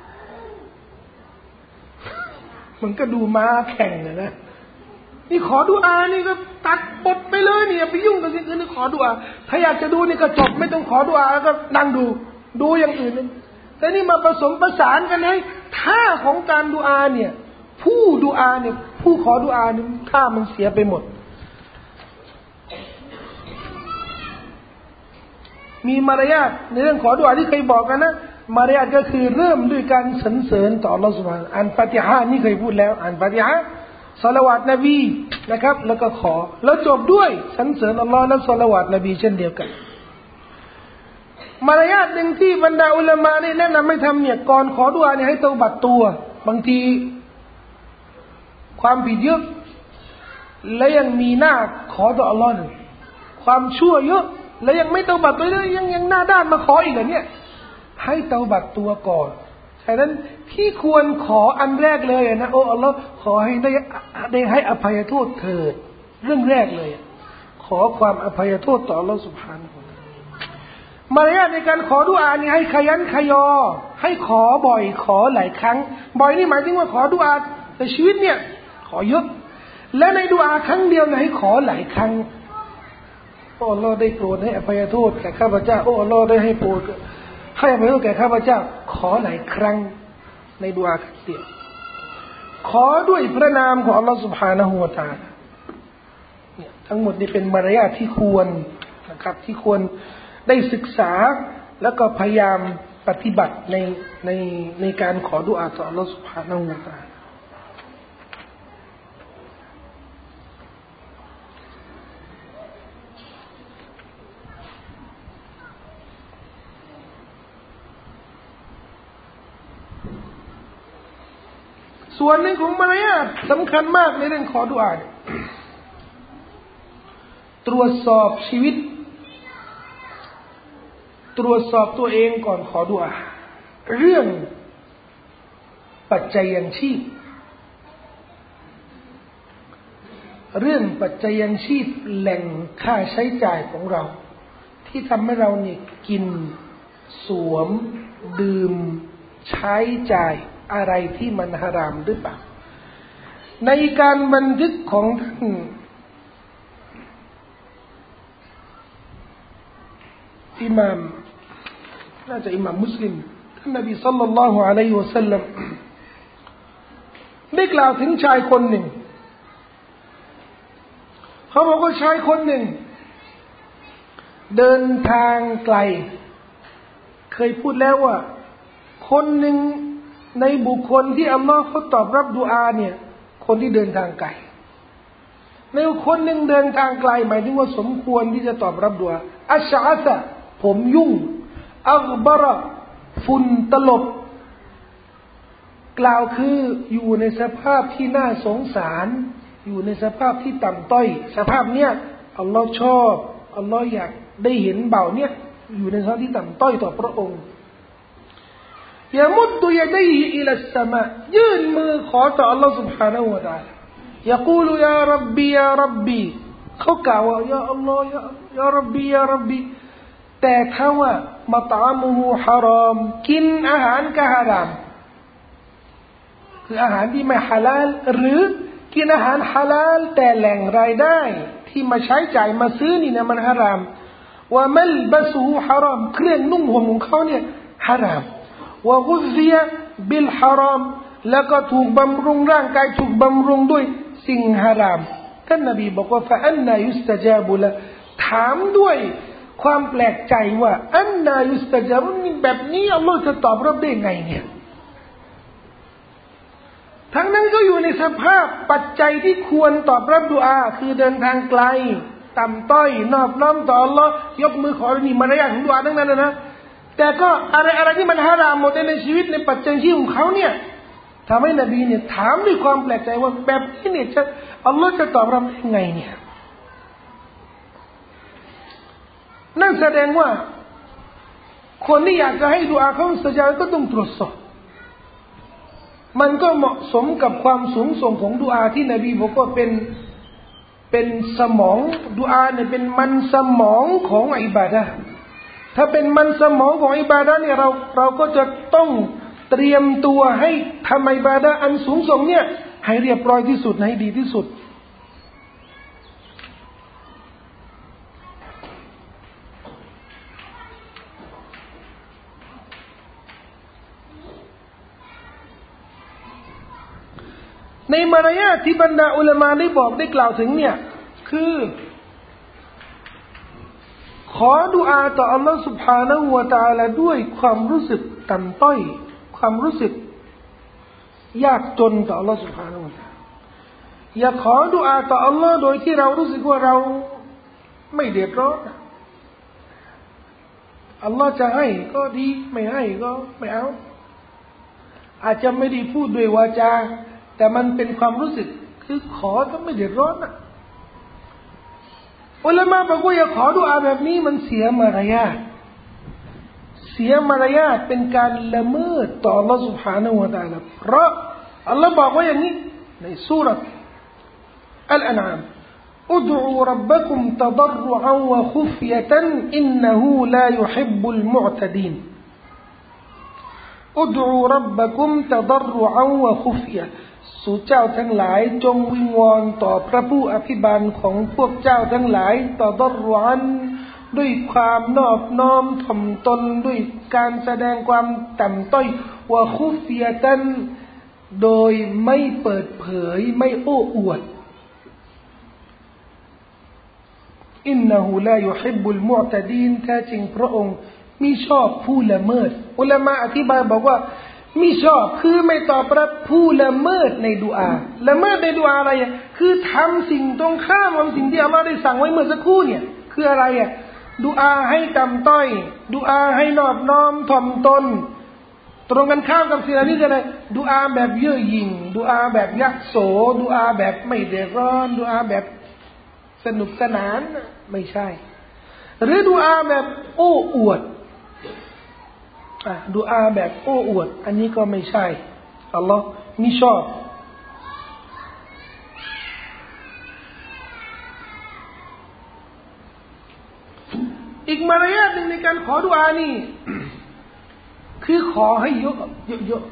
S1: มันก็ดูม้าแข่งนะนะนี่ขอดุอานี่ก็ตัดบทไปเลยเนี่ยไปยุ่งกับสิ่งอื่นนี่ขอดุอาถ้าอยากจะดูนี่ก็จบไม่ต้องขอดุอาแล้วก็นั่งดูดูอย่างอื่นแต่นี่มาผสมประสานกันให้ท่าของการดุอาเนี่ยผู้ดุอาเนี่ยผู้ขอดุอาเนี่ยท่ามันเสียไปหมดมีมารยาทในเรื่องขอดุอาที่เคยบอกกันนะมารยาทก็คือเริ่มด้วยการสรรเสริญต่ออัลเลาะห์ซุบฮานะฮูวะตะอาลาอ่านฟาติฮะห์นี่เคยพูดแล้วอ่านฟาติฮะห์ศอลาวาตนบีนะครับแล้วก็ขอแล้วจบด้วยสรรเสริญอัลลอฮ์และศอลาวาตนบีเช่นเดียวกันมารยาทหนึ่งที่บรรดาอุลามะนี่แนะนำให้ทำเนี่ยก่อนขอดุอาเนี่ยให้เตาบัดตัวบางทีความผิดเยอะและยังมีหน้าขอต่ออัลลอฮ์เลยความชั่วเยอะและยังไม่เตาบัดตัวเลยยังยังหน้าด้านมาขออีกเหรอเนี่ยให้เตาบัดตัวก่อนฉะนั้นที่ควรขออันแรกเลยนะโอ้อัลลอฮ์ขอให้ได้ได้ให้อภัยโทษเถิดเรื่องแรกเลยขอความอภัยโทษต่ออัลลอฮ์ซุบฮานะฮูวะตะอาลามารยาทในการขอดุอานี่ให้ขยันขยอให้ขอบ่อยขอหลายครั้งบ่อยนี่หมายถึงว่าขอดุอาในชีวิตเนี่ยขอเยอะและในดุอาครั้งเดียวนะให้ขอหลายครั้งโอ้อัลลอฮ์ได้โปรดให้อภัยโทษแก่ข้าพเจ้าโอ้อัลลอฮ์ได้ให้โปรดให้อภัยโทษแก่ข้าพเจ้าขอหลายครั้งในดุอาครั้งเดียวขอด้วยพระนามของอัลลอฮ์ سبحانه และ تعالى เนี่ยทั้งหมดนี้เป็นมารยาทที่ควรนะครับที่ควรได้ศึกษาแล้วก็พยายามปฏิบัติในในในการขอดุอาต่ออัลลอฮ์ سبحانه และ تعالى ส่วนหนึ่งของมารยาทสำคัญมากในเรื่องขอดุอาตรวจสอบชีวิตตรวจสอบตัวเองก่อนขอดุอาเรื่องปัจจัยยังชีพเรื่องปัจจัยยังชีพแหล่งค่าใช้จ่ายของเราที่ทำให้เราเนี่ยกินสวมดื่มใช้จ่ายอะไรที่มันฮารามหรือเปล่าในการบันทึกของท่านอิหม่ามน่าจะอิหม่ามมุสลิมท่านนบีศ็อลลัลลอฮุอะลัยฮิวะซัลลัมได้กล่าวถึงชายคนหนึ่งเขาบอกว่าชายคนหนึ่งเดินทางไกลเคยพูดแล้วว่าคนหนึ่งในบุคคลที่อัลลอฮ์เขาตอบรับดุอาเนี่ยคนที่เดินทางไกลในคนหนึ่งเดินทางไกลหมายถึงว่าสมควรที่จะตอบรับดุอาอัชอะซะผมยุ่งอักบาระฝุ่นตลบกล่าวคืออยู่ในสภาพที่น่าสงสารอยู่ในสภาพที่ต่ำต้อยสภาพเนี้ยอัลลอฮ์ชอบอัลลอฮ์อยากได้เห็นเบาเนี้ยอยู่ในสภาพที่ต่ำต้อยต่อพระองค์ยามุดดุยดัยฮิอิลัสสมายื่นมือขอต่ออัลลอฮ์ سبحانه และ تعالى يقول يا ربي يا ربي เขากล่าวว่ายาอัลลอฮ์ยายารับบียารับบีแต่ถ้าว่ามัตอามุฮูฮารอมกินอาหารก็ฮารามคืออาหารที่ไม่ฮาลาลหรือกินอาหารฮาลาลแต่แหล่งรายได้ที่มาใช้จ่ายมาซื้อนี่นะมันฮารามว่ามัลบะซูฮารอมเครื่องนุ่งห่มของเขาเนี่ยฮารามว่ากุซิยะบิลฮารอมแล้วก็ถูกบำรุงร่างกายถูกบำรุงด้วยสิ่งฮารามท่านนบีบอกว่าฟะอันนายุสตะจาบุละถามด้วยความแปลกใจว่าอันนายุสตะจาบุแบบนี้อัลลอฮ์จะตอบรับได้ไงเนี่ยทั้งนั้นก็อยู่ในสภาพปัจจัยที่ควรตอบรับดุอาคือเดินทางไกลต่ำต้อยนอบน้อมต่ออัลลอฮ์ยกมือขอนี่มารยาทของดุอาทั้งนั้นนะแต่ก็อะไรอะไรที่มันฮารามหมดในชีวิตในปัจจัยชีวิตของเขาเนี่ยทำให้นบีเนี่ยถามด้วยความแปลกใจว่าแบบนี้เนี่ยจะอัลลอฮ์จะตอบรับยังไงเนี่ยนั่นแสดงว่าคนที่อยากจะให้ดุอาเขาสะจาก็ต้องตรวจสอบมันก็เหมาะสมกับความสูงส่งของดุอาที่นบีบอกว่าเป็นเป็นสมองดุอาเนี่ยเป็นมันสมองของอิบาดะห์ถ้าเป็นมันสมองของอิบาดะห์เนี่ยเราเราก็จะต้องเตรียมตัวให้ทำอิบาดะห์อันสูงส่งเนี่ยให้เรียบร้อยที่สุดให้ดีที่สุดในมารยาทที่บรรดาอุลามะได้บอกได้กล่าวถึงเนี่ยคือขอดุอาต่ออัลลอฮฺ سبحانه และ تعالى ด้วยความรู้สึกต่ำต้อยความรู้สึกยากจนต่ออัลลอฮฺ سبحانه และ تعالى อย่าขอดุอาต่ออัลลอฮฺโดยที่เรารู้สึกว่าเราไม่เดือดร้อนอัลลอฮฺจะให้ก็ดีไม่ให้ก็ไม่เอาอาจจะไม่ได้พูดด้วยวาจาแต่มันเป็นความรู้สึกคือขอก็ไม่เดือดร้อนอ่ะอุลามะบอกว่าอย่าขอดุอาแบบนี้มันเสียมารยาทเสียมารยาทเป็นการละเมิดต่อ Allah سبحانه และ تعالى เพราะอัลลอฮ์บอกว่าอย่างนี้ในซูเราะห์อัลอานาม์อุดอูร็อบบักุมตะฎรรุอันวะคุฟยะตันอินนะฮูลายุฮิบบุลมุอ์ตะดีนอุดอูร็อบบักุมตะฎรรุอันวะคุฟยะสู่เจ้าทั้งหลายจงวิงวอนต่อพระผู้อภิบาลของพวกเจ้าทั้งหลายตะฎรรุอันด้วยความนอบน้อมถ่อมตนด้วยการแสดงความต่ำต้อยวะคุฟยะตันโดยไม่เปิดเผยไม่โอ้อวดอินนะฮูลายุฮิบบุลมุอ์ตะดีนแท้จริงพระองค์มิชอบผู้ละเมิดอุลามะอธิบายบอกว่ามิชอบคือไม่ตอบรับผู้ละเมิดในดุอาละเมิดในดุอาอะไรอ่ะคือทำสิ่งตรงข้ามกับสิ่งที่อัลเลาะห์ได้สั่งไว้เมื่อสักครู่เนี่ยคืออะไรอ่ะดุอาให้ต่ำต้อยดุอาให้นอบน้อมถ่อมตนตรงกันข้ามกับสิ่งนี้คืออะไรดุอาแบบเย่อหยิ่งดุอาแบบยักโสดุอาแบบไม่เดือดร้อนดุอาแบบสนุกสนานไม่ใช่หรือดุอาแบบโอ้อวดอ่ะดุอาแบบโอ้อวดอันนี้ก็ไม่ใช่อัลลอฮ์มิชอบอีกมารยาทหนึ่งในการขอดุอานี่ คือขอให้เยอะเยอะ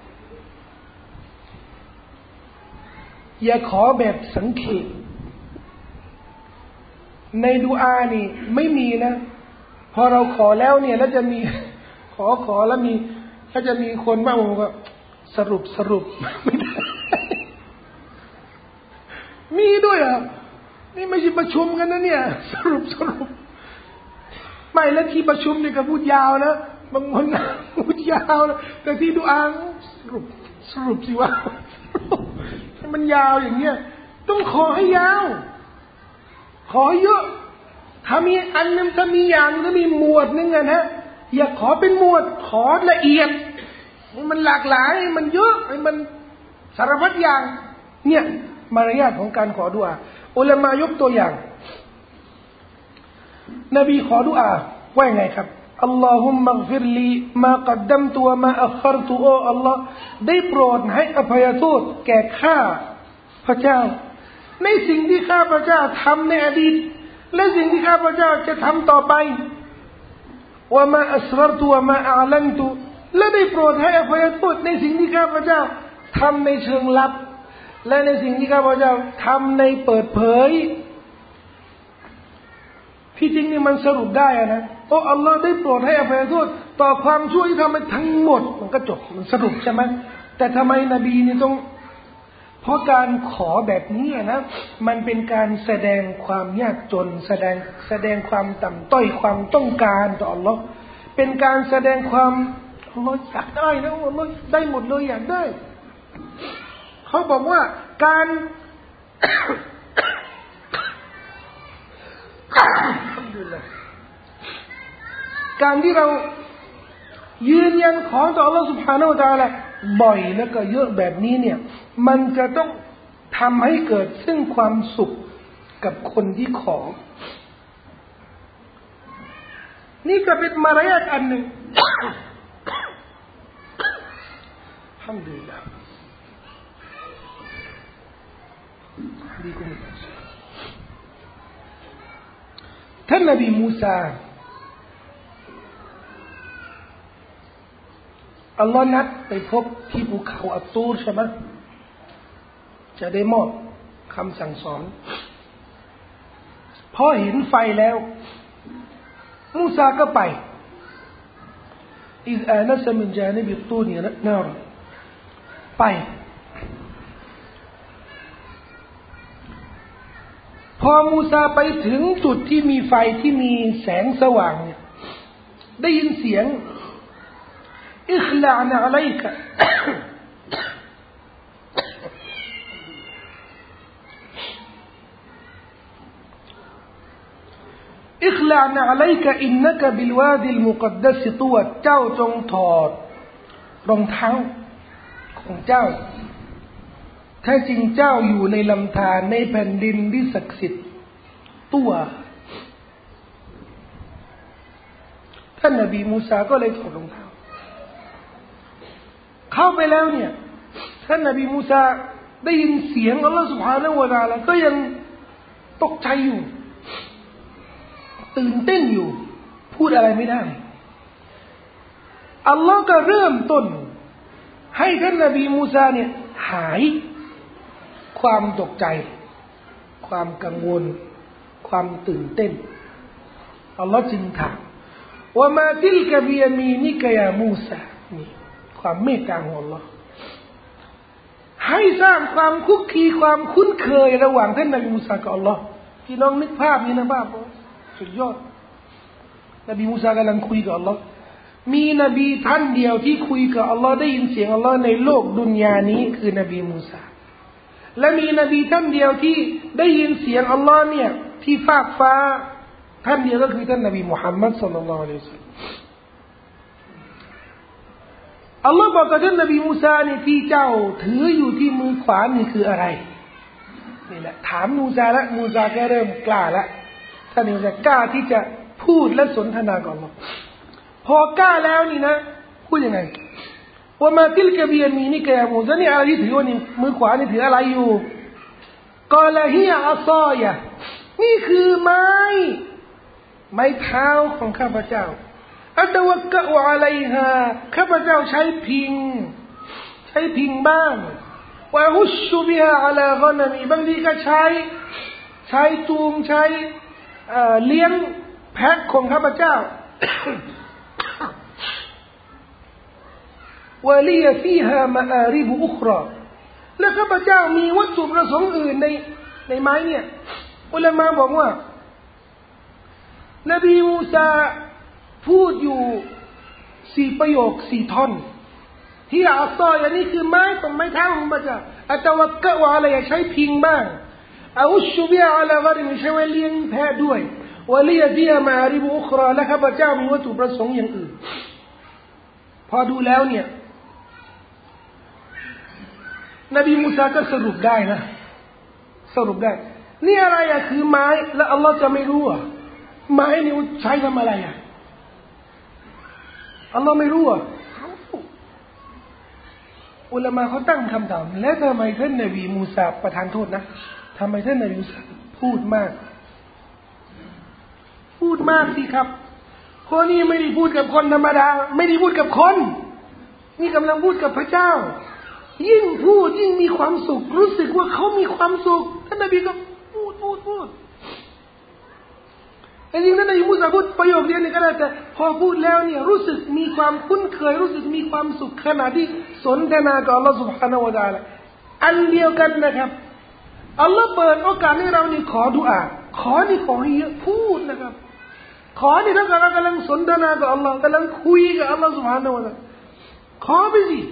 S1: ๆอย่าขอแบบสังเขปในดุอานี่ไม่มีนะพอเราขอแล้วเนี่ยแล้วจะมีขอขอแล้วมีถ้าจะมีคนบ้างผมก็สรุปสรุปไม่ได้มีด้วยอ่ะนี่ไม่ใช่ประชุมกันนะเนี่ยสรุปสรุปไม่แล้วที่ประชุมเนี่ยก็พูดยาวนะบางคนพูดยาวนะแต่ที่ดุอาสรุปสรุปสิวะมันยาวอย่างเงี้ยต้องขอให้ยาวขอเยอะถ้ามีอันนึงถ้ามีอย่างถ้ามีหมวดนึงอะนะอย่าขอเป็นหมวดขอละเอียดให้มันหลากหลายให้มันเยอะให้มันสารพัดอย่างเนี่ยมารยาทของการขอดุอาอุลามายกตัวอย่างนบีขอดุอาว่าไงครับอัลลอฮุมมัฆฟิรลีมากัดดัมตุวะมาอัคครตุโออัลลอฮ์ได้โปรดให้อภัยโทษแก่ข้าพระเจ้าในสิ่งที่ข้าพระเจ้าทำในอดีตและสิ่งที่ข้าพระเจ้าจะทำต่อไปวะมาอัสรรตุวะมาอาลันตุและได้โปรดให้อภัยโทษในสิ่งที่ข้าพระเจ้าทำในเชิงลับและในสิ่งที่ข้าพเจ้าทำในเปิดเผยที่จริงนี่มันสรุปได้นะโอ้อัลลอฮ์ได้โปรดให้อภัยโทษต่อความชั่วที่ทำไปทั้งหมดมันก็จบมันสรุปใช่ไหมแต่ทำไมนบีนี่ต้องเพราะการขอแบบนี้นะมันเป็นการแสดงความยากจนแสดงแสดงความต่ำต้อยความต้องการต่ออัลลอฮ์เป็นการแสดงความอัลลอฮ์อยากได้นะอัลลอฮ์ได้หมดเลยอยากได้เขาบอกว่าการการที่เรายืนยันขอต่อ Allah Subhanahu Wa Taala บ่อยแล้วก็เยอะแบบนี้เนี่ยมันจะต้องทำให้เกิดซึ่งความสุขกับคนที่ขอนี่ก็เป็นมารยาทอันหนึ่งอัลฮัมดุลิลลาห์ดีกุมท่านนบีมูซาอัลลอฮ์นัดไปพบที่ภูเขาอัตตูรใช่ไหมจะได้มอบคำสั่งสอนพอเห็นไฟแล้วมูซาก็ไปอิซอานัสมินจานิบิตูนีนารไปพอมูซาไปถึงจุดที่มีไฟที่มีแสงสว่างเนี่ยได้ยินเสียงอิคลานะอะลัยกะอิคลานะอะลัยกะอินนะกะบิลวาดิลมุกัดดัสตุวะเจ้าจงถอดรองเท้าของเจ้าแท้จริงเจ้าอยู่ในลำธารในแผ่นดินที่ศักดิ์สิทธิ์ตัวท่านนบีมูซาก็เลยถอดรองเท้าเข้าไปแล้วเนี่ยท่านนบีมูซาได้ยินเสียงอัลลอฮฺ سبحانه และ تعالى ก็ยังตกใจอยู่ตื่นเต้นอยู่พูดอะไรไม่ได้อัลลอฮฺก็เริ่มต้นให้ท่านนบีมูซาเนี่ยหายความตกใจความกังวลความตื่นเต้นอัลลอฮฺจึงถามว่ามาติลกะบิยามีนิกะยามูซานี่ความเมตตาของอัลลอฮฺให้สร้างความคุกคีความคุ้นเคยระหว่างท่านนบีมูซากับอัลลอฮฺพี่น้องนึกภาพนี้นะภาพสุดยอดนบีมูซากำลังคุยกับอัลลอฮฺมีนบีท่านเดียวที่คุยกับอัลลอฮฺได้ยินเสียงอัลลอฮฺในโลกดุนยานี้คือนบีมูซาและมีนบีท่านเดียวที่ได้ยินเสียงอัลลอฮ์เนี่ยที่ฟากฟ้าท่านเดียวก็คือท่านนบีมุฮัมมัดศ็อลลัลลอฮุอะลัยฮิวะซัลลัมอัลลอฮ์บอกกับท่านนบีมูซาเนี่ยที่เจ้าถืออยู่ที่มือขวานี่คืออะไรนี่แหละถามมูซาละมูซาก็เริ่มกล้าละท่านมูซากล้าที่จะพูดและสนทนากับอัลลอฮ์พอกล้าแล้วนี่นะพูดยังไงว่ามาติลกะบิยามีนิกะยามูซานี่อะไรที่ถือว่านี่มือขวานี่ถืออะไรอยู่กอละฮิยะอัศอยะนี่คือไม้ไม้เท้าของข้าพเจ้าอัตวักกะอุอะลัยฮาข้าพเจ้าใช้พิงใช้พิงบ้างวะฮุชชุบิฮาอะลากอนะมีบางทีก็ใช้ใช้จูงใช้เลี้ยงแพะของข้าพเจ้าวะลียฟีฮามะอาริบอุคราและข้าพเจ้ามีวัตถุประสงค์อื่นในในไม้เนี่ยอุลามะบอกว่านบีมูซาพูดอยู่สี่ประโยคสี่ท่อนที่อัศอยะนี่คือไม้ของไม้เท้าของพระเจ้าอัตวักกะวะอะไรใช้พิงบ้างอาอุชบิอาลาการินใช้ไว้เลี้ยงแพะด้วยวะลียฟีมาอาริบุอุคราและข้าพเจ้ามีวัตถุประสงค์อย่างอื่นพอดูแล้วเนี่ยนบีมูซาก็สรุปได้นะสรุปได้นี่อะไรอะคือไม้แล้วอัลลอฮ์จะไม่รู้อ่ะไม้นี่ใช้ทำอะไรอ่ะอัลลอฮ์ไม่รู้อ่ะอุลามะเขาตั้งคำถามแล้วทำไมท่านนบีมูซาประทานโทษนะทำไมท่านนบีมูซาพูดมากพูดมากสิครับคนนี้ไม่ได้พูดกับคนธรรมดาไม่ได้พูดกับคนนี่กำลังพูดกับพระเจ้ายิ่งพูดยิ่งมีความสุขรู้สึกว่าเขามีความสุขท่านนบีก็พูดพูดพูดแต่จริงๆท่านนบีมูซาพูดประโยคเดียวนี่ก็ได้แต่พอพูดแล้วเนี่ยรู้สึกมีความคุ้นเคยรู้สึกมีความสุขขณะที่สนทนากับอัลลอฮฺ سبحانه และ تعالى อันเดียวกันนะครับอัลลอฮฺเปิดโอกาสให้เรานี่ขอดุอาขอนี่ขอให้เยอะพูดนะครับขอนี่ถ้าเรากำลังสนทนากับอัลลอฮฺกำลังคุยกับอัลลอฮฺ سبحانه และ تعالى ขอไปสิ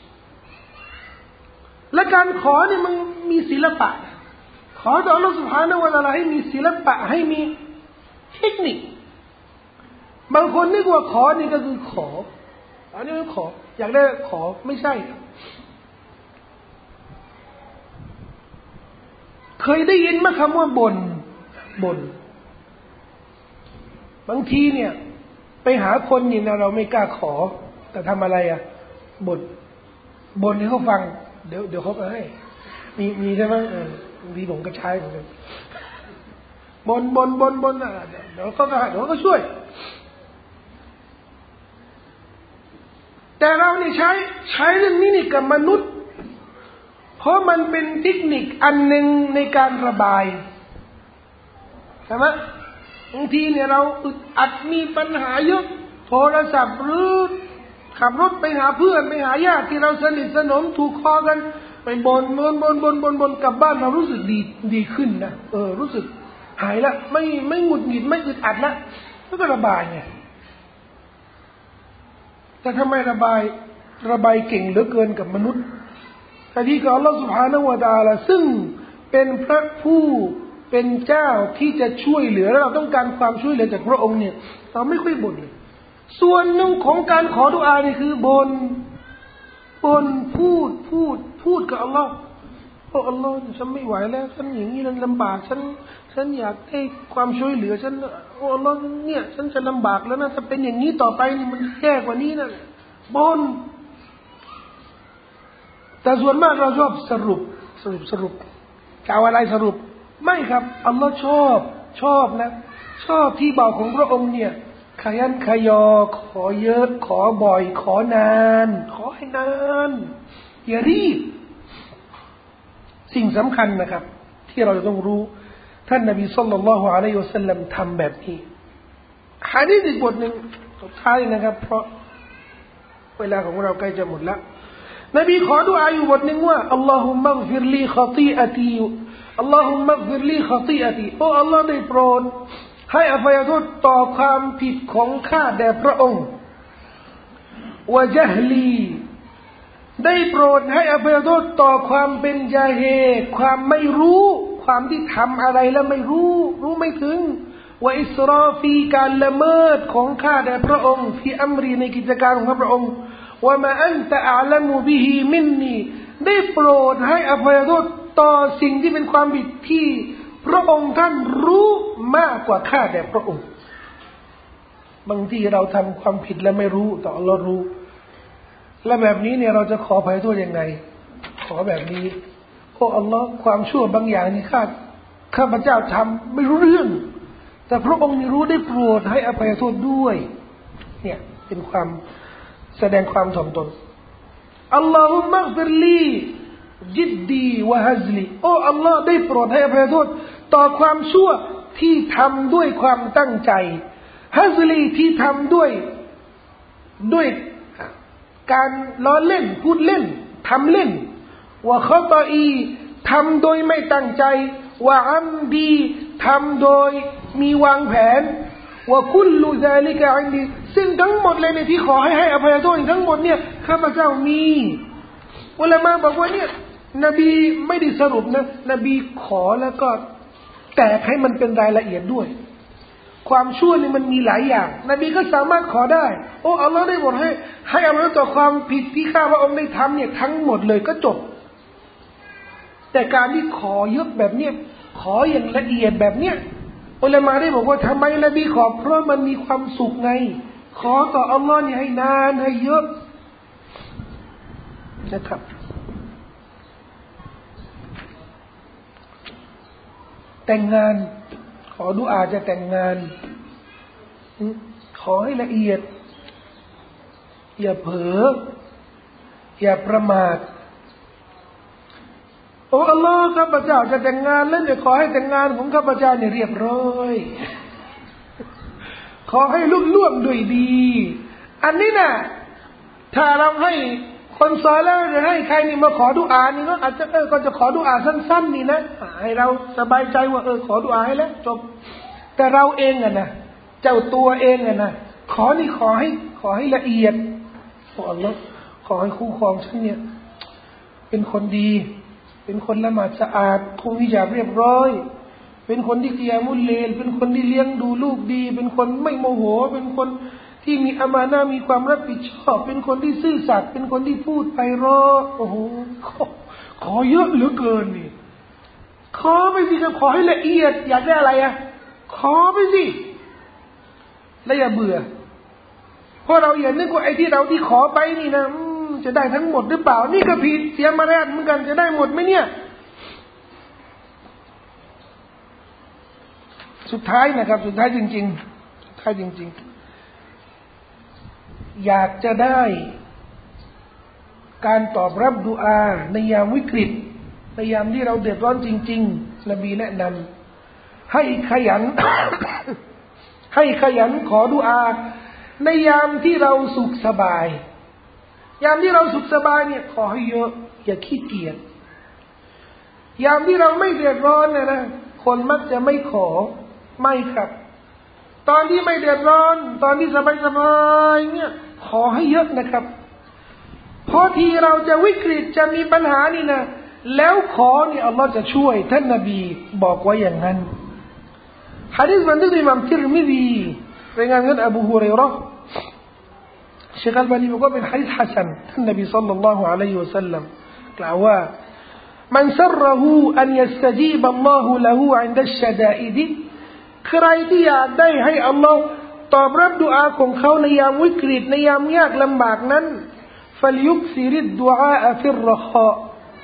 S1: และการขอเนี่ยมันมีศิลปะขอต่ออัลลอฮฺ سبحانه และ تعالى ให้มีศิลปะให้มีเทคนิคบางคนนึกว่าขอนี่ก็คือขออันนี้ขออยากได้ขอไม่ใช่เคยได้ยินไหมคำว่าบ่นบ่นบางทีเนี่ยไปหาคนนี่นะเราไม่กล้าขอแต่ทำอะไรอ่ะบ่นบ่นให้เขาฟังเดี๋ยวเดี๋ยวเขาก็ให้มีมีใช่ไหมเออบางทีผมก็ใช้เหมือนกันบนบนบนบนอ่ะเดี๋ยวเขาก็เดี๋ยวเขาก็ช่วยแต่เราเนี่ยใช้ใช้เรื่องนี้นี่กับมนุษย์เพราะมันเป็นเทคนิคอันหนึ่งในการระบายใช่ไหมบางทีเนี่ยเราอึดอัดมีปัญหาเยอะโทรศัพท์หรือขับรถไปหาเพื่อนไปหาญาติที่เราสนิทสนมถูกคอกันไปบนบนบนบนบนบนกลับบ้านเรารู้สึกดีดีขึ้นนะเออรู้สึกหายละไม่ไม่หงุดหงิดไม่อึดอัดละแล้วก็ระบายไงแต่ทำไมระบายระบายเก่งเหลือเกินกับมนุษย์แต่ที่กับอัลลอฮฺ سبحانه และ تعالى ซึ่งเป็นพระผู้เป็นเจ้าที่จะช่วยเหลือแล้วเราต้องการความช่วยเหลือจากพระองค์เนี่ยเราไม่ค่อยบ่นเลยส่วนหนึ่งของการขอดุอานี่คือบ่นบ่นพูดพูดพูดกับอัลลอฮฺโอ้อัลลอฮฺฉันไม่ไหวแล้วฉันอย่างนี้ลำบากฉันฉันอยากได้ความช่วยเหลือฉันโอ้อัลลอฮฺเนี่ยฉันจะลำบากแล้วนะถ้าเป็นอย่างนี้ต่อไปนี่มันแย่กว่านี้นะบ่นแต่ส่วนมากเราชอบสรุปสรุปสรุปจะเอาอะไรสรุปไม่ครับอัลลอฮฺชอบชอบนะชอบที่บ่าวของพระองค์เนี่ยขยันขยอขอเยอะขอบ่อยขอนานขอให้นานอย่ารีบสิ่งสำคัญนะครับที่เราจะต้องรู้ท่านนบีศ็อลลัลลอฮุอะลัยฮิวะซัลลัมทำแบบนี้หะดีษอีกบทหนึ่งสุดท้ายนะครับเพราะเวลาของเราใกล้จะหมดแล้วนบีขอดุอาอยู่บทหนึ่งว่าอัลลอฮุมมัฆฟิรลีขตีอะตีอัลลอฮุมมัฆฟิรลีขตีอะตีโอ้อัลลอฮ์ได้โปรดให้อภัยโทษต่อความผิดของข้าแด่พระองค์วะญะฮลีได้โปรดให้อภัยโทษต่อความเป็นญาเฮความไม่รู้ความที่ทำอะไรแล้วไม่รู้รู้ไม่ถึงวะอิสราฟีการละเมิดของข้าแด่พระองค์ที่อัมรีในกิจการของพระองค์วะมาอันตะอัลมุบิฮิมินนีได้โปรดให้อภัยโทษต่อสิ่งที่เป็นความผิดที่พระองค์ท่านรู้มากกว่าข้าแด่พระองค์บางทีเราทำความผิดแล้วไม่รู้แต่อัลลอฮ์รู้และแบบนี้เนี่ยเราจะขออภัยโทษยังไงขอแบบนี้โอ้อัลลอฮ์ความชั่วบางอย่างนี่ข้าข้าพเจ้าทำไม่รู้เรื่องแต่พระองค์นี่รู้ได้โปรดให้อภัยโทษด้วยเนี่ยเป็นความแสดงความถ่อมตนอัลลอฮุมัฆฟิรลีจิดดีวะฮัซลีโอ้อัลลอฮ์ได้โปรดให้อภัยโทษต่อความชั่วที่ทำด้วยความตั้งใจฮัซลีที่ทำด้วยด้วยการล้อเล่นพูดเล่นทำเล่นวะคอตอีทำโดยไม่ตั้งใจวะอัมดีทำโดยมีวางแผนวะคุลลุซาลิกะอินดีซึ่งทั้งหมดเลยเนี่ยที่ขอให้ให้อภัยโทษทั้งหมดเนี่ยข้าพเจ้ามีอุลามะบอกว่าเนี่ยนบีไม่ได้สรุปนะนบีขอแล้วก็แตกให้มันเป็นรายละเอียดด้วยความชั่วนี่มันมีหลายอย่างนบีก็สามารถขอได้โอ้อัลลอฮ์ได้บอกให้ให้อภัยต่อความผิดที่ข้าพระองค์ได้ทำเนี่ยทั้งหมดเลยก็จบแต่การที่ขอเยอะแบบเนี้ยขออย่างละเอียดแบบเนี้ยอุลามะได้บอกว่าทำไมนบีขอเพราะมันมีความสุขไงขอต่ออัลลอฮ์นี่ให้นานให้เยอะนะครับแต่งงานขอดุอาจะแต่งงานขอให้ละเอียดอย่าเผลออย่าประมาทโอ้อัลลอฮ์ข้าพเจ้าจะแต่งงานแล้วเนี่ยขอให้แต่งงานของข้าพเจ้าเนี่ยเรียบร้อยขอให้ลุล่วงด้วยดีอันนี้นะถ้าเราให้คนซอแล้วจะให้ใครนี่มาขอดุอานี่ก็อาจจะเออก็จะขอดุอาสั้นๆนี่นะให้เราสบายใจว่าเออขอดุอาให้แล้วจบแต่เราเองอะนะเจ้าตัวเองอะนะขอนี่ขอให้ขอให้ละเอียดโอ้อัลลอฮ์ขอให้คู่ครองฉันเนี่ยเป็นคนดีเป็นคนละหมาดสะอาดคงวิจารเรียบร้อยเป็นคนที่กิยามุลเลลเป็นคนที่เลี้ยงดูลูกดีเป็นคนไม่โมโหเป็นคนที่มีอามานะห์มีความรับผิดชอบเป็นคนที่ซื่อสัตย์เป็นคนที่พูดไพเราะโอ้โหขอขอเยอะเหลือเกินนี่ขอไปสิครับขอให้ละเอียดอยากได้อะไรอะขอไปสิแล้วอย่าเบื่อเพราะเราอย่านึกว่าไอ้ที่เราที่ขอไปนี่นะจะได้ทั้งหมดหรือเปล่านี่ก็ผิดเสียมารยาทเหมือนกันจะได้หมดไหมเนี่ยสุดท้ายนะครับสุดท้ายจริงๆสุดท้ายจริงๆอยากจะได้การตอบรับดุอาในยามวิกฤตในยามที่เราเดือดร้อนจริงๆนบีแนะนำให้ขยัน ให้ขยันขอดุอาในยามที่เราสุขสบายยามที่เราสุขสบายเนี่ยขอให้เยอะอย่าขี้เกียจยามที่เราไม่เดือดร้อนเนี่ยนะคนมักจะไม่ขอไม่ครับตอนที่ไม่เดือดร้อนตอนที่สบายสบายเนี่ยขอให้เยอะนะครับเพราะที่เราจะวิกฤตจะมีปัญหานี่นะแล้วขอเนี่ยอัลลอฮ์จะช่วยท่านนบีบอกไว้อย่างนั้นหะดีษมันที่อิหม่ามติรมิซีรายงานจากอบูฮุรัยเราะห์เชคอัลบานีบอกว่าเป็นหะดีษฮัสซันท่านนบีศ็อลลัลลอฮุอะลัยฮิวะซัลลัมกล่าวว่ามันซรหูอันยัสตะจีบอัลลอฮุละหูอินดัชชะดาอิดใครที่อยากได้ให้อัลลอฮ์ตอบรับดุอาของเขาในยามวิกฤตในยามยากลำบากนั้นฟัลยุกซิริดดุอาฟิรรคอ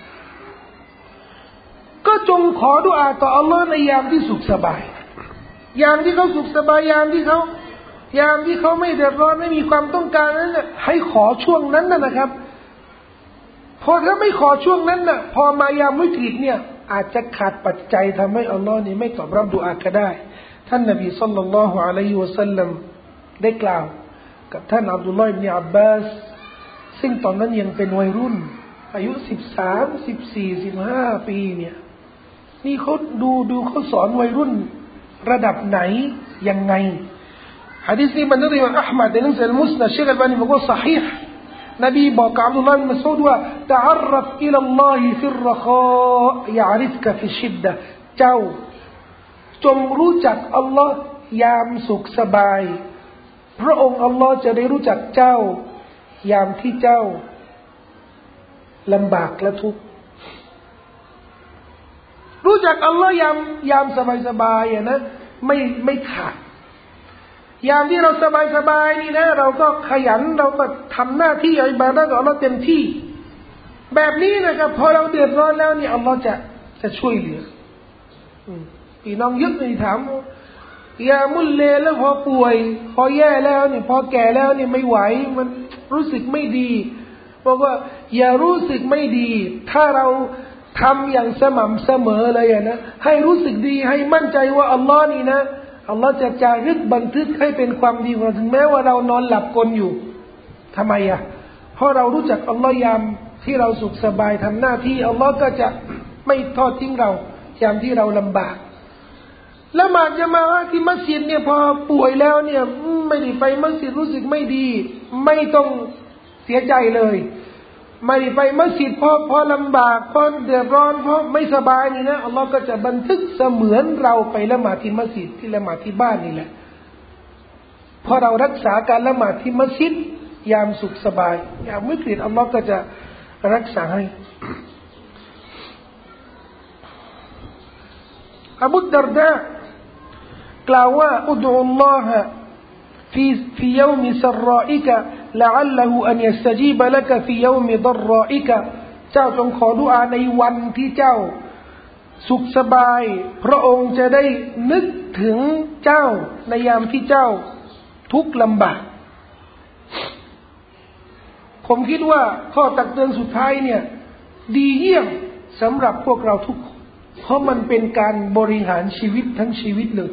S1: ก็จงขอดุอาต่ออัลลอฮ์ในยามที่สุขสบายยามที่เขาสุขสบายยามที่เขายามที่เขาไม่เดือดร้อนไม่มีความต้องการนั้นน่ะให้ขอช่วงนั้นน่ะนะครับพอถ้าไม่ขอช่วงนั้นน่ะพอมายามวิกฤตเนี่ยอาจจะขาดปัจจัยทำให้อัลลอฮ์นี่ไม่ตอบรับดุอาก็ได้ท่านนบีศ็อลลัลลอฮุอะลัยฮิวะซัลลัมได้กล่าวกับท่านอับดุลลอฮ์อิบนุอับบาสซึ่งตอนนั้นยังเป็นวัยรุ่นอายุสิบสาม สิบสี่ สิบห้าปีเนี่ยนี่เขาดูดูเขาสอนวัยรุ่นระดับไหนยังไงหะดีษนี้มันได้มาอัลมัดในหนังสือมุสนัดเชคอัลบานีบอกว่า صحيح นบีบอกกับอับดุลลอฮ์อิบนุมัสอูดว่า تعرف إلى الله في الرخاء يعرفك في الشدة เจ้าจงรู้จักอัลลอฮ์ยามสุขสบายพระองค์อัลลอฮ์จะได้รู้จักเจ้ายามที่เจ้าลำบากและทุกข์รู้จักอัลลอฮ์ยามยามสบายสบายอ่ะนะไม่ไม่ขาดยามที่เราสบายสบายนี่นะเราก็ขยันเราก็ทำหน้าที่อิบาดะห์กับอัลลอฮ์เต็มที่แบบนี้นะครับพอเราเดือดร้อนแล้วนี่อัลลอฮ์จะจะช่วยเหลือพี่น้องยึดในถามยามุลเลแล้วพอป่วยพอแย่แล้วเนี่ยพอแก่แล้วเนี่ยไม่ไหวมันรู้สึกไม่ดีบอกว่าอย่ารู้สึกไม่ดีถ้าเราทำอย่างสม่ำเสมอเลยนะให้รู้สึกดีให้มั่นใจว่าอัลลอฮ์นี่นะอัลลอฮ์จะจารึกบันทึกให้เป็นความดีของเราถึงแม้ว่าเรานอนหลับกลอยู่ทำไมอ่ะเพราะเรารู้จักอัลลอฮ์ยามที่เราสุขสบายทำหน้าที่อัลลอฮ์ก็จะไม่ทอดทิ้งเรายามที่เราลำบากละหมาดจะมาที่มัสยิดเนี่ยพอป่วยแล้วเนี่ยไม่ได้ไปมัสยิดรู้สึกไม่ดีไม่ต้องเสียใจเลยไม่ไปมัสยิดเพราะเพราะลำบากเพราะเดือดร้อนเพราะไม่สบายนี่นะอัลลอฮ์ก็จะบันทึกเสมือนเราไปละหมาดที่มัสยิดที่ละหมาดที่บ้านนี่แหละพอเรารักษาการละหมาดที่มัสยิดยามสุขสบายยามวิกฤตอัลลอฮ์ก็จะรักษาให้อบูดัรดากล่าวว่าอุดุลลอฮะ في في يوم سرائك لعله أن يستجيب لك في يوم ضرائك เจ้าจงขอดุอาในวันที่เจ้าสุขสบายพระองค์จะได้นึกถึงเจ้าในยามที่เจ้าทุกข์ลำบากผมคิดว่าข้อตักเตือนสุดท้ายเนี่ยดีเยี่ยมสำหรับพวกเราทุกคนเพราะมันเป็นการบริหารชีวิตทั้งชีวิตเลย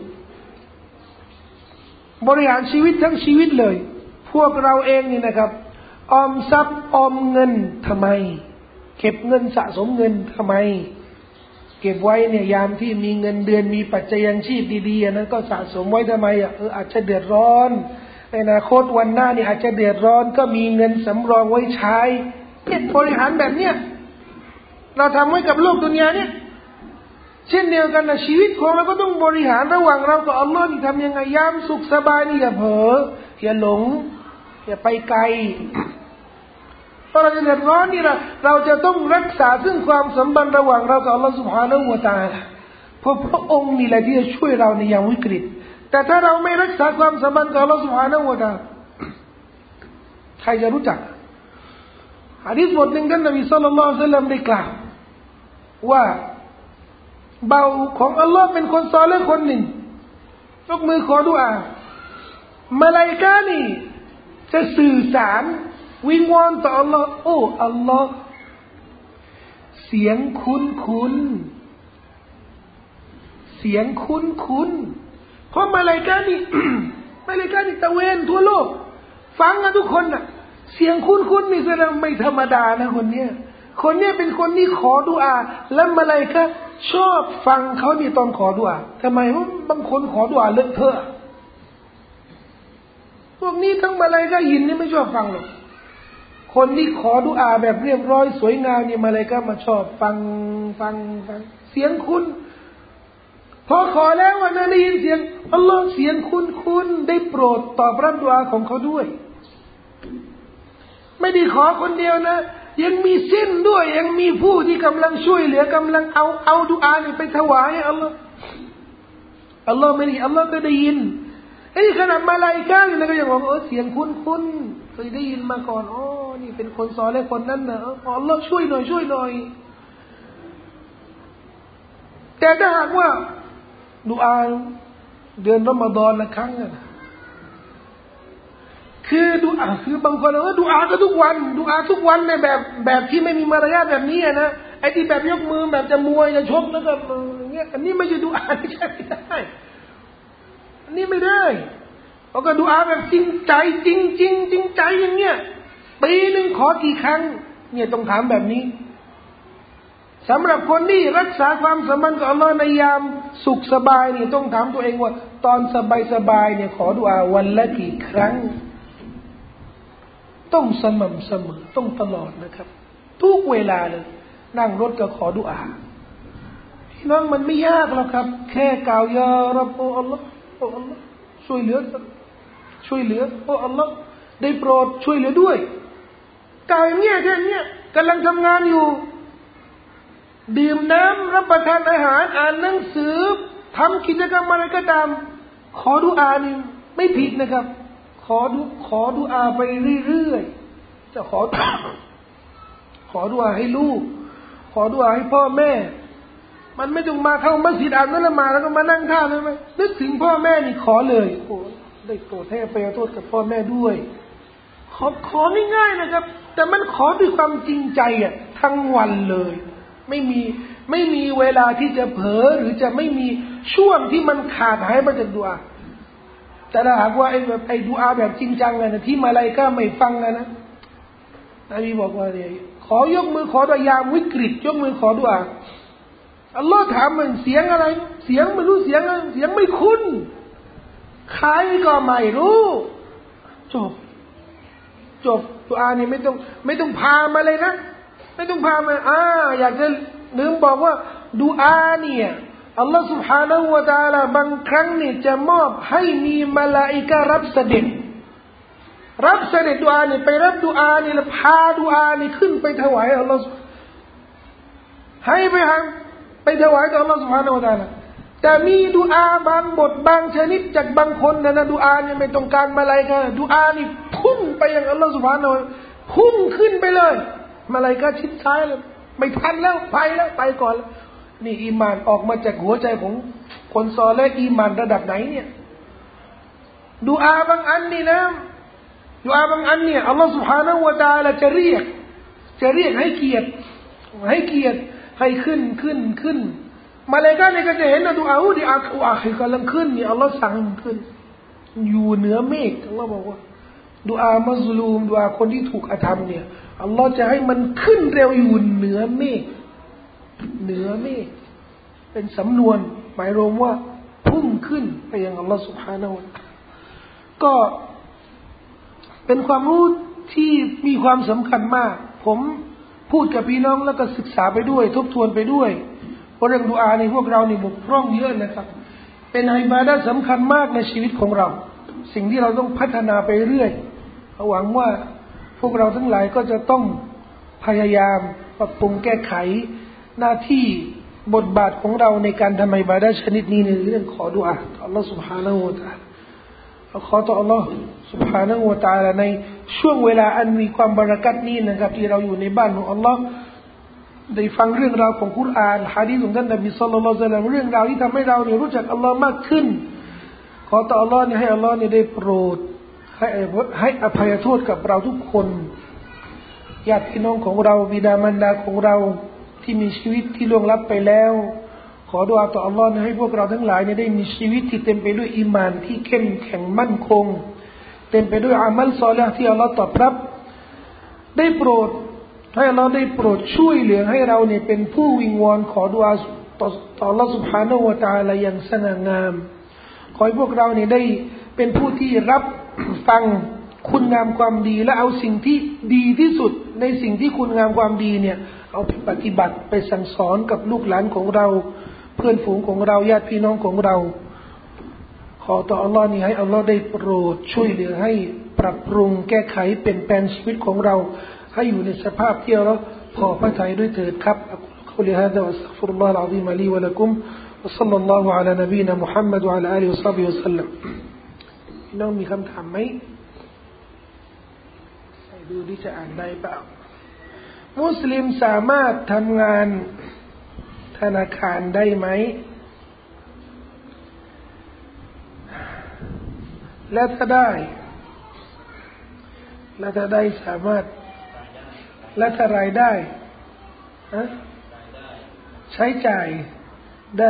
S1: บริหารชีวิตทั้งชีวิตเลยพวกเราเองนี่นะครับออมทรัพย์ออมเงินทำไมเก็บเงินสะสมเงินทำไมเก็บไว้เนี่ยยามที่มีเงินเดือนมีปัจจัยยังชีพดีๆนั้นก็สะสมไว้ทำไมอ่ะเอออาจจะเดือดร้อนในอนาคตวันหน้านี่อาจจะเดือดร้อนก็มีเงินสำรองไว้ใช้เนี่ยบริหารแบบเนี้ยเราทำไว้กับโลกดุนยาเนี่ยเช่นเดียวกันนะชีวิตของเราก็ต้องบริหารระหว่างเรากับอัลลอฮ์นี่ทำยังไงยามสุขสบายนี่อย่าเผลออย่าหลงอย่าไปไกลพอเราจะเดือดร้อนนี่เราเราจะต้องรักษาซึ่งความสัมพันธ์ระหว่างเรากับอัลลอฮ์ سبحانه และ تعالى เพราะพระองค์นี่แหละที่จะช่วยเราในยามวิกฤตแต่ถ้าเราไม่รักษาความสัมพันธ์กับอัลลอฮ์ سبحانه และ تعالى ใครจะรู้จักหะดีษบทหนึ่งท่านนบีศ็อลลัลลอฮุอะลัยฮิวะซัลลัมได้กล่าวว่าเบาของอัลลอฮ์เป็นคนซอลิห์คนหนึ่งยกมือขอดุอามาลาอิกะฮ์นี่จะสื่อสารวิงวอนต่ออัลลอฮ์โอ้อัลลอฮ์เสียงคุ้นคุ้นเสียงคุ้นคุ้นเพราะมาลาอิกะฮ์นี่ มาลาอิกะฮ์นี่ตะเวนทั่วโลกฟังกันทุกคนน่ะเสียงคุ้นคุ้นนี่แสดงไม่ธรรมดานะคนเนี้ยคนเนี้ยเป็นคนที่ขอดุอาและมาลาอิกะฮ์ชอบฟังเขานี่ตอนขอดุอาทำไมเพราะบางคนขอดุอาเลอะเทอะพวกนี้ทั้งมาลาอิกะฮ์ยินนี่ไม่ชอบฟังหรอกคนที่ขอดุอาแบบเรียบร้อยสวยงามนี่มาลาอิกะฮ์มาชอบฟังฟังฟังเสียงคุณพอขอแล้ววันนั้นได้ยินเสียงอัลลอฮ์เสียงคุณคุณได้โปรดตอบรับดุอาของเขาด้วยไม่ได้ขอคนเดียวนะยังมีสิ้นด้วยยังมีผู้ที่กำลังช่วยเหลือกำลังเอาเอาดุอานี่ไปถวายให้อัลลอฮ์อัลลอฮ์ไม่ได้อัลลอฮ์ก็ได้ยินไอ้ขนาดมาลาอิกะฮ์นี่นะก็ยังบอกเออเสียงคุ้นคุ้นเคยได้ยินมาก่อนอ๋อนี่เป็นคนซอลิห์คนนั้นนะอัลลอฮ์ช่วยหน่อยช่วยหน่อยแต่ถ้าหากว่าดุอาเดือนรอมฎอนละครั้งนะคือดุอาคือบางคนเออดุอาก็ทุกวันดุอาทุกวันในแบบแบบที่ไม่มีมารยาทแบบนี้นะไอ้ที่แบบยกมือแบบจะมวยจะชกแล้วก็อย่างเงี้ยอันนี้ไม่ใช่ดุอาไม่ใช่ไม่ได้อันนี้ไม่ได้เพราะก็ดุอาแบบจริงใจจริงจริงจริงใจอย่างเงี้ยปีหนึ่งขอกี่ครั้งเนี่ยต้องถามแบบนี้สำหรับคนที่รักษาความสัมพันธ์กับอัลลอฮ์ในยามสุขสบายเนี่ยต้องถามตัวเองว่าตอนสบายสบายเนี่ยขอดุอาวันละกี่ครั้งต้องสม่ำเสมอต้องตลอดนะครับทุกเวลาเลยนั่งรถก็ขอดุอาพี่น้องมันไม่ยากหรอกครับแค่กล่าวยารับโอ้อัลลอฮ์โอ้อัลลอฮ์ช่วยเหลือช่วยเหลือโอ้อัลลอฮ์ได้โปรดช่วยเหลือด้วยกล่าวอย่างเงี้ยแค่เนี้ยกำลังทำงานอยู่ดื่มน้ำรับประทานอาหารอ่านหนังสือทำกิจกรรมอะไรก็ตามขอดุอานี่ไม่ผิดนะครับขอดุขอดุอาไปเรื่อยๆจะขอขอดุอาให้ลูกขอดุอาให้พ่อแม่มันไม่ต้องมาเข้ามัสยิดอ่านนั่นละมาแล้วก็มานั่งท่าเลยไหมนึกถึงพ่อแม่นี่ขอเลยโอ้ได้โปรดให้อภัยโทษกับพ่อแม่ด้วยขอของ่ายๆนะครับแต่มันขอด้วยความจริงใจอ่ะทั้งวันเลยไม่มีไม่มีเวลาที่จะเผลอหรือจะไม่มีช่วงที่มันขาดหายไปจากดุอาแต่ถ้าหากว่าไอ้แบบไอ้ดุอาแบบจริงจังนะที่มาลาอิกะฮ์ไม่ฟังนะนะนบีบอกว่าเนี่ยขอยกมือขอดุอายามวิกฤตยกมือขอดุอาอัลลอฮ์ถามมันเสียงอะไรเสียงไม่รู้เสียงอะไรเสียงไม่คุ้นใครก็ไม่รู้จบจบดุอานี่ไม่ต้องไม่ต้องพามาเลยนะไม่ต้องพามาอ่าอยากจะลืมบอกว่าดุอาเนี่ยอัลลอฮฺ سبحانه และ تعالى บางครั้งนี่จะมอบให้มีมลาอิกะห์รับเสด็จรับเสด็จดุอานี่ไปรับดุอานี่แล้วพาดุอานี่ขึ้นไปถวายอัลลอฮฺให้ไปหาไปถวายต่ออัลลอฮฺ سبحانه และ تعالى แต่มีดุอาบางบทบางชนิดจากบางคนนะนะดุอานี่ไม่ต้องการมาลาอิกะห์ดุอานี่พุ่งไปยังอัลลอฮฺ سبحانه และ تعالى พุ่งขึ้นไปเลยมาลาอิกะห์ชิดซ้ายเลยไม่ทันแล้วไปแล้วไปก่อนแล้วนี่อีมานออกมาจากหัวใจของคนซอเลห์อีมานระดับไหนเนี่ยดุอาบางอันนี่นะดุอาบางอันเนี่ยอัลลอฮฺ سبحانه และ تعالى จะเรียกจะเรียกให้เกียรติให้เกียรติให้ขึ้นขึ้นขึ้นมาเลกาเนี่ยก็จะเห็นนะดุอาอุดีอาอุอาคือกำลังขึ้นนี่อัลลอฮฺสั่งขึ้นอยู่เหนือเมฆอัลลอฮฺบอกว่าดุอามัซลูมดุอาคนที่ถูกอธรรมเนี่ยอัลลอฮฺจะให้มันขึ้นเร็วอยู่เหนือเมฆเหนือเมฆเป็นสำนวนหมายรวมว่าพุ่งขึ้นไปยังอัลลอฮฺ سبحانه และ تعالى ก็เป็นความรู้ที่มีความสำคัญมากผมพูดกับพี่น้องแล้วก็ศึกษาไปด้วยทบทวนไปด้วยเพราะเรื่องดุอาในพวกเรานี่บกพร่องเยอะนะครับเป็นอิบาดะห์สำคัญมากในชีวิตของเราสิ่งที่เราต้องพัฒนาไปเรื่อยหวังว่าพวกเราทั้งหลายก็จะต้องพยายามปรับปรุงแก้ไขหน้าที่บทบาทของเราในการทำอิบาดะห์ชนิดนี้ในเรื่องขอดุอาต่อ Allah سبحانه และ تعالى ขอต่อ Allah سبحانه และ تعالى ในช่วงเวลาอันมีความบารักัตนี้นะครับที่เราอยู่ในบ้านของ Allah ได้ฟังเรื่องราวของกุรอานหะดีษของท่านนบีศ็อลลัลลอฮุอะลัยฮิวะซัลลัมเรื่องราวที่ทำให้เราเนี่ยรู้จักอัลลอฮ์มากขึ้นขอต่อ Allah เนี่ยให้ Allah เนี่ยได้โปรดให้ให้อภัยโทษกับเราทุกคนญาติพี่น้องของเราบิดามารดาของเราที่มีชีวิตที่ล่วงลับไปแล้วขอดุอาต่อ Allah ให้พวกเราทั้งหลายเนี่ยได้มีชีวิตที่เต็มไปด้วยอีหม่านที่เข้มแข็งมั่นคงเต็มไปด้วยอามัลศอลิฮ์ที่ Allah ตอบรับได้โปรดให้เราได้โปรดช่วยเหลือให้เราเนี่ยเป็นผู้วิงวอนขอดุอาต่อต่อ Allah سبحانه และ تعالى อย่างสง่างามขอให้พวกเราเนี่ยได้เป็นผู้ที่รับฟังคุณงามความดีและเอาสิ่งที่ดีที่สุดในสิ่งที่คุณงามความดีเนี่ยเอาไปปฏิบัติไปสั่งสอนกับลูกหลานของเราเพื่อนฝูงของเราญาติพี่น้องของเราขอต่อ Allah นี่ให้ Allah ได้โปรดช่วยเหลือให้ปรับปรุงแก้ไขเปลี่ยนแปลงชีวิตของเราให้อยู่ในสภาพที่เราพอพระทัยด้วยเถิดครับقولي هذا واستغفر الله العظيم لي ولكم وصلى الله على نبينا محمد وعلى آله وصحبه وسلم น้องมีคำถามไหมดูดิจะอ่านได้เปล่ามุสลิมสามารถทำงานธนาคารได้ไหมและถ้าได้และถ้าได้สามารถและถ้ารายได้ฮะใช้จ่ายได้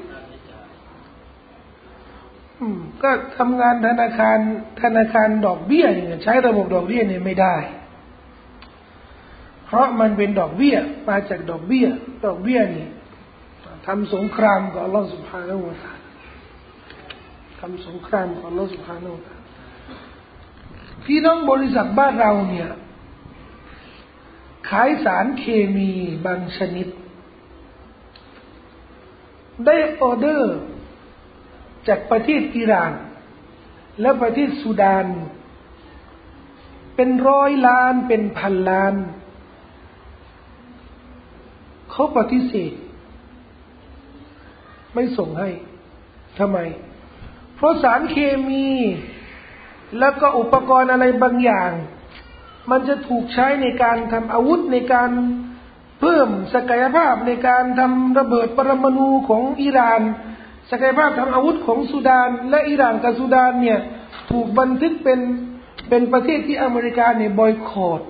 S1: อืมก็ทำงานธนาคารธนาคารดอกเบี้ยอย่างเงี้ยใช้ระบบดอกเบี้ยเนี่ยไม่ได้เพราะมันเป็นดอกเบี้ยมาจากดอกเบี้ยดอกเบี้ยนี่ทำสงครามกับอัลลอฮฺ سبحانه และ تعالى ทำสงครามกับอัลลอฮฺ سبحانه และ تعالى พี่น้องบริษัทบ้านเราเนี่ยขายสารเคมีบางชนิดได้ออเดอร์จากประเทศอิหร่านและประเทศซูดานเป็นร้อยล้านเป็นพันล้านเขาปฏิเสธไม่ส่งให้ทำไมเพราะสารเคมีแล้วก็อุปกรณ์อะไรบางอย่างมันจะถูกใช้ในการทำอาวุธในการเพิ่มศักยภาพในการทำระเบิดปรมาณูของอิหร่านศักยภาพทางอาวุธของซูดานและอิหร่านกับซูดานเนี่ยถูกบันทึกเป็นเป็นประเทศที่อเมริกาเนี่ยบอยคอต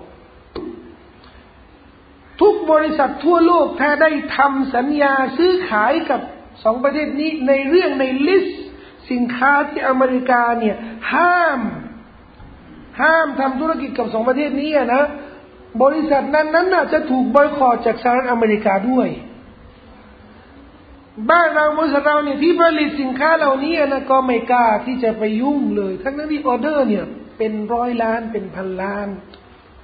S1: ทุกบริษัททั่วโลกถ้าได้ทำสัญญาซื้อขายกับสองประเทศนี้ในเรื่องในลิสต์สินค้าที่อเมริกาเนี่ยห้ามห้ามทำธุรกิจกับสองประเทศนี้นะบริษัทนั้นนั้นน่ะจะถูกบอยคอตจากสหรัฐอเมริกาด้วยบ้านเราบริษัทเราเนี่ยที่ผลิตสินค้าเหล่านี้นะก็ไม่กล้าที่จะไปยุ่งเลยทั้งนั้นที่ออเดอร์เนี่ยเป็นร้อยล้านเป็นพันล้าน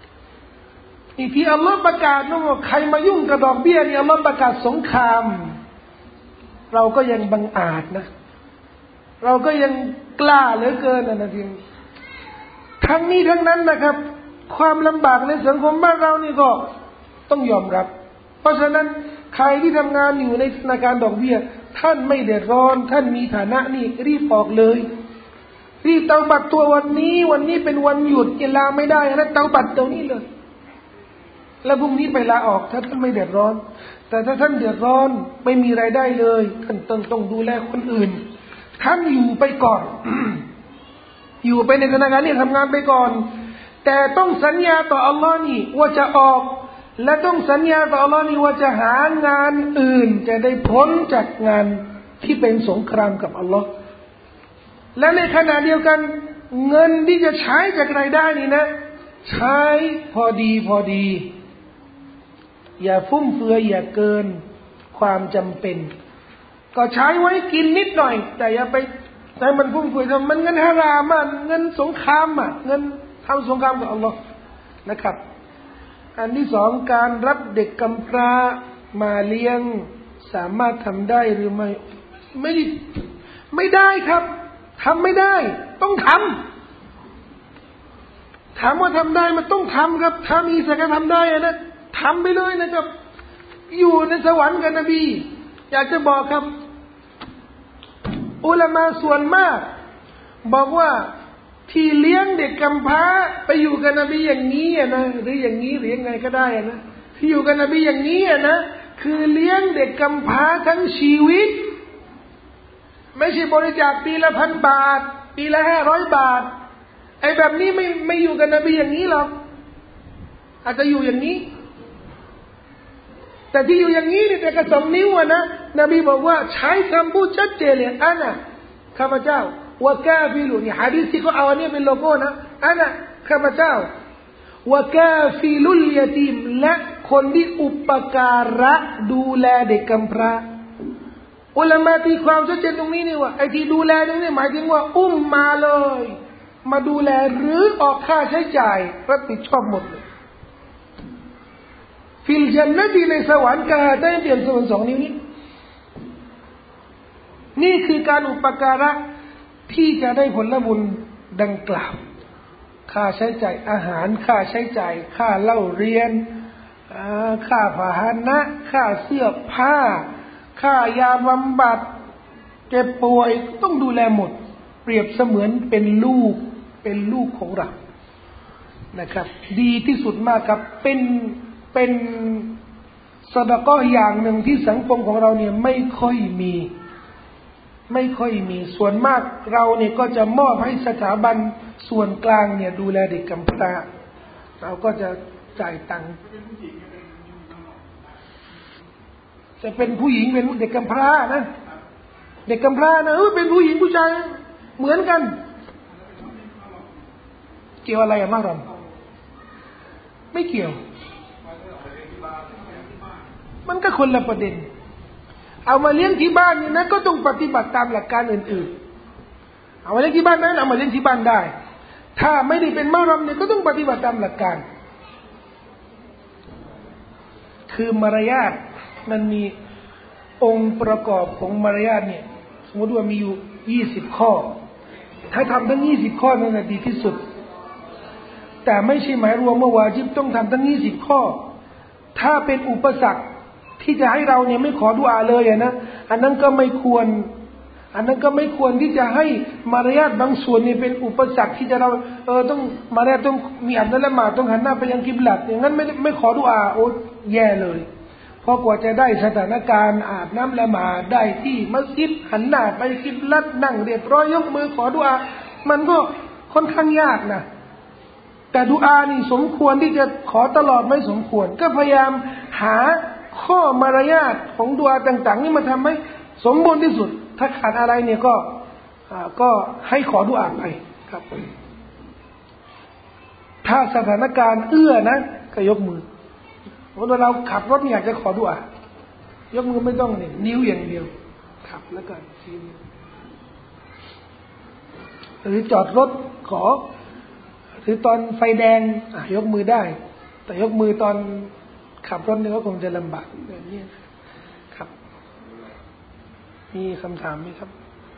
S1: อีกที่อัลลอฮ์ประกาศนะว่าใครมายุ่งกับดอกเบี้ยนี่อัลลอฮ์ประกาศสงครามเราก็ยังบังอาจนะเราก็ยังกล้าเหลือเกินนะนะทีทั้งนี้ทั้งนั้นนะครับความลำบากในสังคมบ้านเรานี่ก็ต้องยอมรับเพราะฉะนั้นใครที่ทำงานอยู่ในธนาคารดอกเบี้ยท่านไม่เดือดร้อนท่านมีฐานะนี่รีบออกเลยรีบเตาบัตรตัววันนี้วันนี้เป็นวันหยุดลาไม่ได้นะเตาบัตรตรงนี้เลยแล้วพรุ่งนี้ไปลาออกถ้าท่านไม่เดือดร้อนแต่ถ้าท่านเดือดร้อนไม่มีรายได้เลยท่านต้องต้องดูแลคนอื่นท่านอยู่ไปก่อน อยู่ไปในธนาคารนี่ทำงานไปก่อนแต่ต้องสัญญาต่ออัลลอฮ์นี่ว่าจะออกและต้องสัญญาต่ออัลลอฮ์นี่ว่าจะหางานอื่นจะได้พ้นจากงานที่เป็นสงครามกับอัลลอฮ์และในขณะเดียวกันเงินที่จะใช้จากรายได้นี่นะใช้พอดีพอดีอย่าฟุ่มเฟือยอย่าเกินความจำเป็นก็ใช้ไว้กินนิดหน่อยแต่อย่าไปแต่มันฟุ่มเฟือยทำมันเงินฮารามอ่ะเงินสงครามอ่ะเงินทำสงครามกับอัลลอฮ์นะครับอันที่สองการรับเด็กกำพร้ามาเลี้ยงสามารถทำได้หรือไม่ไม่ไม่ได้ครับทำไม่ได้ต้องทำถามว่าทำได้มันต้องทำครับถ้ามีศักยภาพได้นะทำไปเลยนะครับอยู่ในสวรรค์กับนบีอยากจะบอกครับอุลามะส่วนมากบอกว่าที่เลี้ยงเด็กกำพร้าไปอยู่กับนบีอย่างนี้นะหรืออย่างนี้หรือยังไงก็ได้นะที่อยู่กับนบีอย่างนี้นะคือเลี้ยงเด็กกำพร้าทั้งชีวิตไม่ใช่บริจาคปีละพันบาทปีละห้าร้อยบาทไอ้แบบนี้ไม่ไม่อยู่กับนบีอย่างนี้หรอกอาจจะอยู่อย่างนี้แต่ที่อยู่อย่างนี้เนี่ยแต่กระสองนิ้วนะนบีบอกว่าใช้คำพูดชัดเจนเลยอันน่ะข้าพเจ้าวะกาฟิลุนี่หะดีษที่เขาเอาอันนี้เป็นโลโก้นะอันน่ะข้าพเจ้าวะกาฟิลุลยะตีมและคนที่อุปการะดูแลเด็กกำพร้าอุลามะตีความชัดเจนตรงนี้นี่ว่าไอ้ที่ดูแลตรงนี้หมายถึงว่าอุ้มมาเลยมาดูแลหรือออกค่าใช้จ่ายรับผิดชอบหมดเลยฟิลจันนะที่ในสวรรค์กาได้เปลี่ยนส่วนสองนิ้วนี้นี่คือการอุปการะที่จะได้ผลบุญดังกล่าวค่าใช้จ่ายอาหารค่าใช้จ่ายค่าเล่าเรียนค่าพาหนะค่าเสื้อผ้าค่ายาบำบัดเจ็บป่วยต้องดูแลหมดเปรียบเสมือนเป็นลูกเป็นลูกของเรานะครับดีที่สุดมากครับเป็นเป็นซอดาเกาะห์อย่างหนึ่งที่สังคมของเราเนี่ยไม่ค่อยมีไม่ค่อยมีส่วนมากเราเนี่ยก็จะมอบให้สถาบันส่วนกลางเนี่ยดูแลเด็กกำพร้าเราก็จะจ่ายตังค์จะเป็นผู้หญิงเป็นเด็กกำพร้านะเด็กกำพร้านะเออเป็นผู้หญิงผู้ชายเหมือนกันเกี่ยวอะไรอะมากรำไม่เกี่ยวมันก็คนละประเด็นเอามาเลี้ยงที่บ้านนี่นะก็ต้องปฏิบัติตามหลักการอื่นๆเอามาเลี้ยงที่บ้านนั้นเอามาเลี้ยงที่บ้านได้ถ้าไม่ได้เป็นมะรำเนี่ยก็ต้องปฏิบัติตามหลักการคือมารยาทมันมีองค์ประกอบของมารยาทเนี่ยสมมติว่ามีอยู่ยี่สิบข้อถ้าทำทั้งยี่สิบข้อนั่นแหละดีที่สุดแต่ไม่ใช่หมายรวมว่าวาญิบต้องทำทั้งยี่สิบข้อถ้าเป็นอุปสรรคที่จะให้เราเนี่ยไม่ขอดุอาเลยอะนะอันนั้นก็ไม่ควรอันนั้นก็ไม่ควรที่จะให้มารยาทบางส่วนนี่เป็นอุปสรรคที่จะเราเออต้องมารยาทต้องมีอับดุลละหมาดต้องหันหน้าไปยังกิบลัตอย่างนั้นไม่ไม่ขอดุอาโอ้แย่เลยเพราะกว่าจะได้สถานการณ์อาบน้ำละหมาดได้ที่มัสยิดหันหน้าไปกิบลัตนั่งเรียบร้อยยกมือขอดุอามันก็ค่อนข้างยากนะแต่ดุอานี่สมควรที่จะขอตลอดไม่สมควรก็พยายามหาข้อมารยาทของดุอาต่างๆนี่มาทำให้สมบูรณ์ที่สุดถ้าขาดอะไรเนี่ยก็ก็ให้ขอดุอาไปครับถ้าสถานการณ์เอื้อนะก็ยกมือเวลาเราขับรถอยากจะขอดุอายกมือไม่ต้องเนี่ยนิ้วอย่างเดียวขับแล้วก็ชี้นิ้วหรือจอดรถขอหรือตอนไฟแดงอ่ะยกมือได้แต่ยกมือตอนขับรถนี่ก็คงจะลำบากแบบนี้นะครับมีคำถามไหมครับ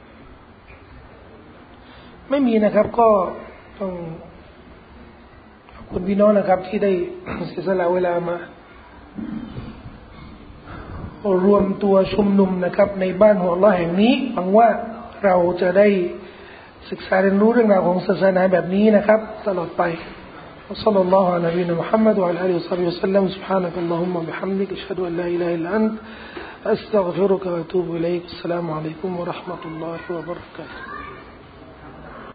S1: ไม่มีนะครับก็ต้องขอบคุณพี่น้องนะครับที่ได้เสียสละเวลามารวมตัวชุมนุมนะครับในบ้านของอัลเลาะห์แห่งนี้หวังว่าเราจะได้ศึกษาเรียนรู้เรื่องราวของศาสนาแบบนี้นะครับตลอดไปوصلى الله على نبينا محمد وعلى آله وصحبه وسلم سبحانك اللهم وبحمدك أشهد أن لا إله إلا أنت أستغفرك وأتوب إليك السلام عليكم ورحمة الله وبركاته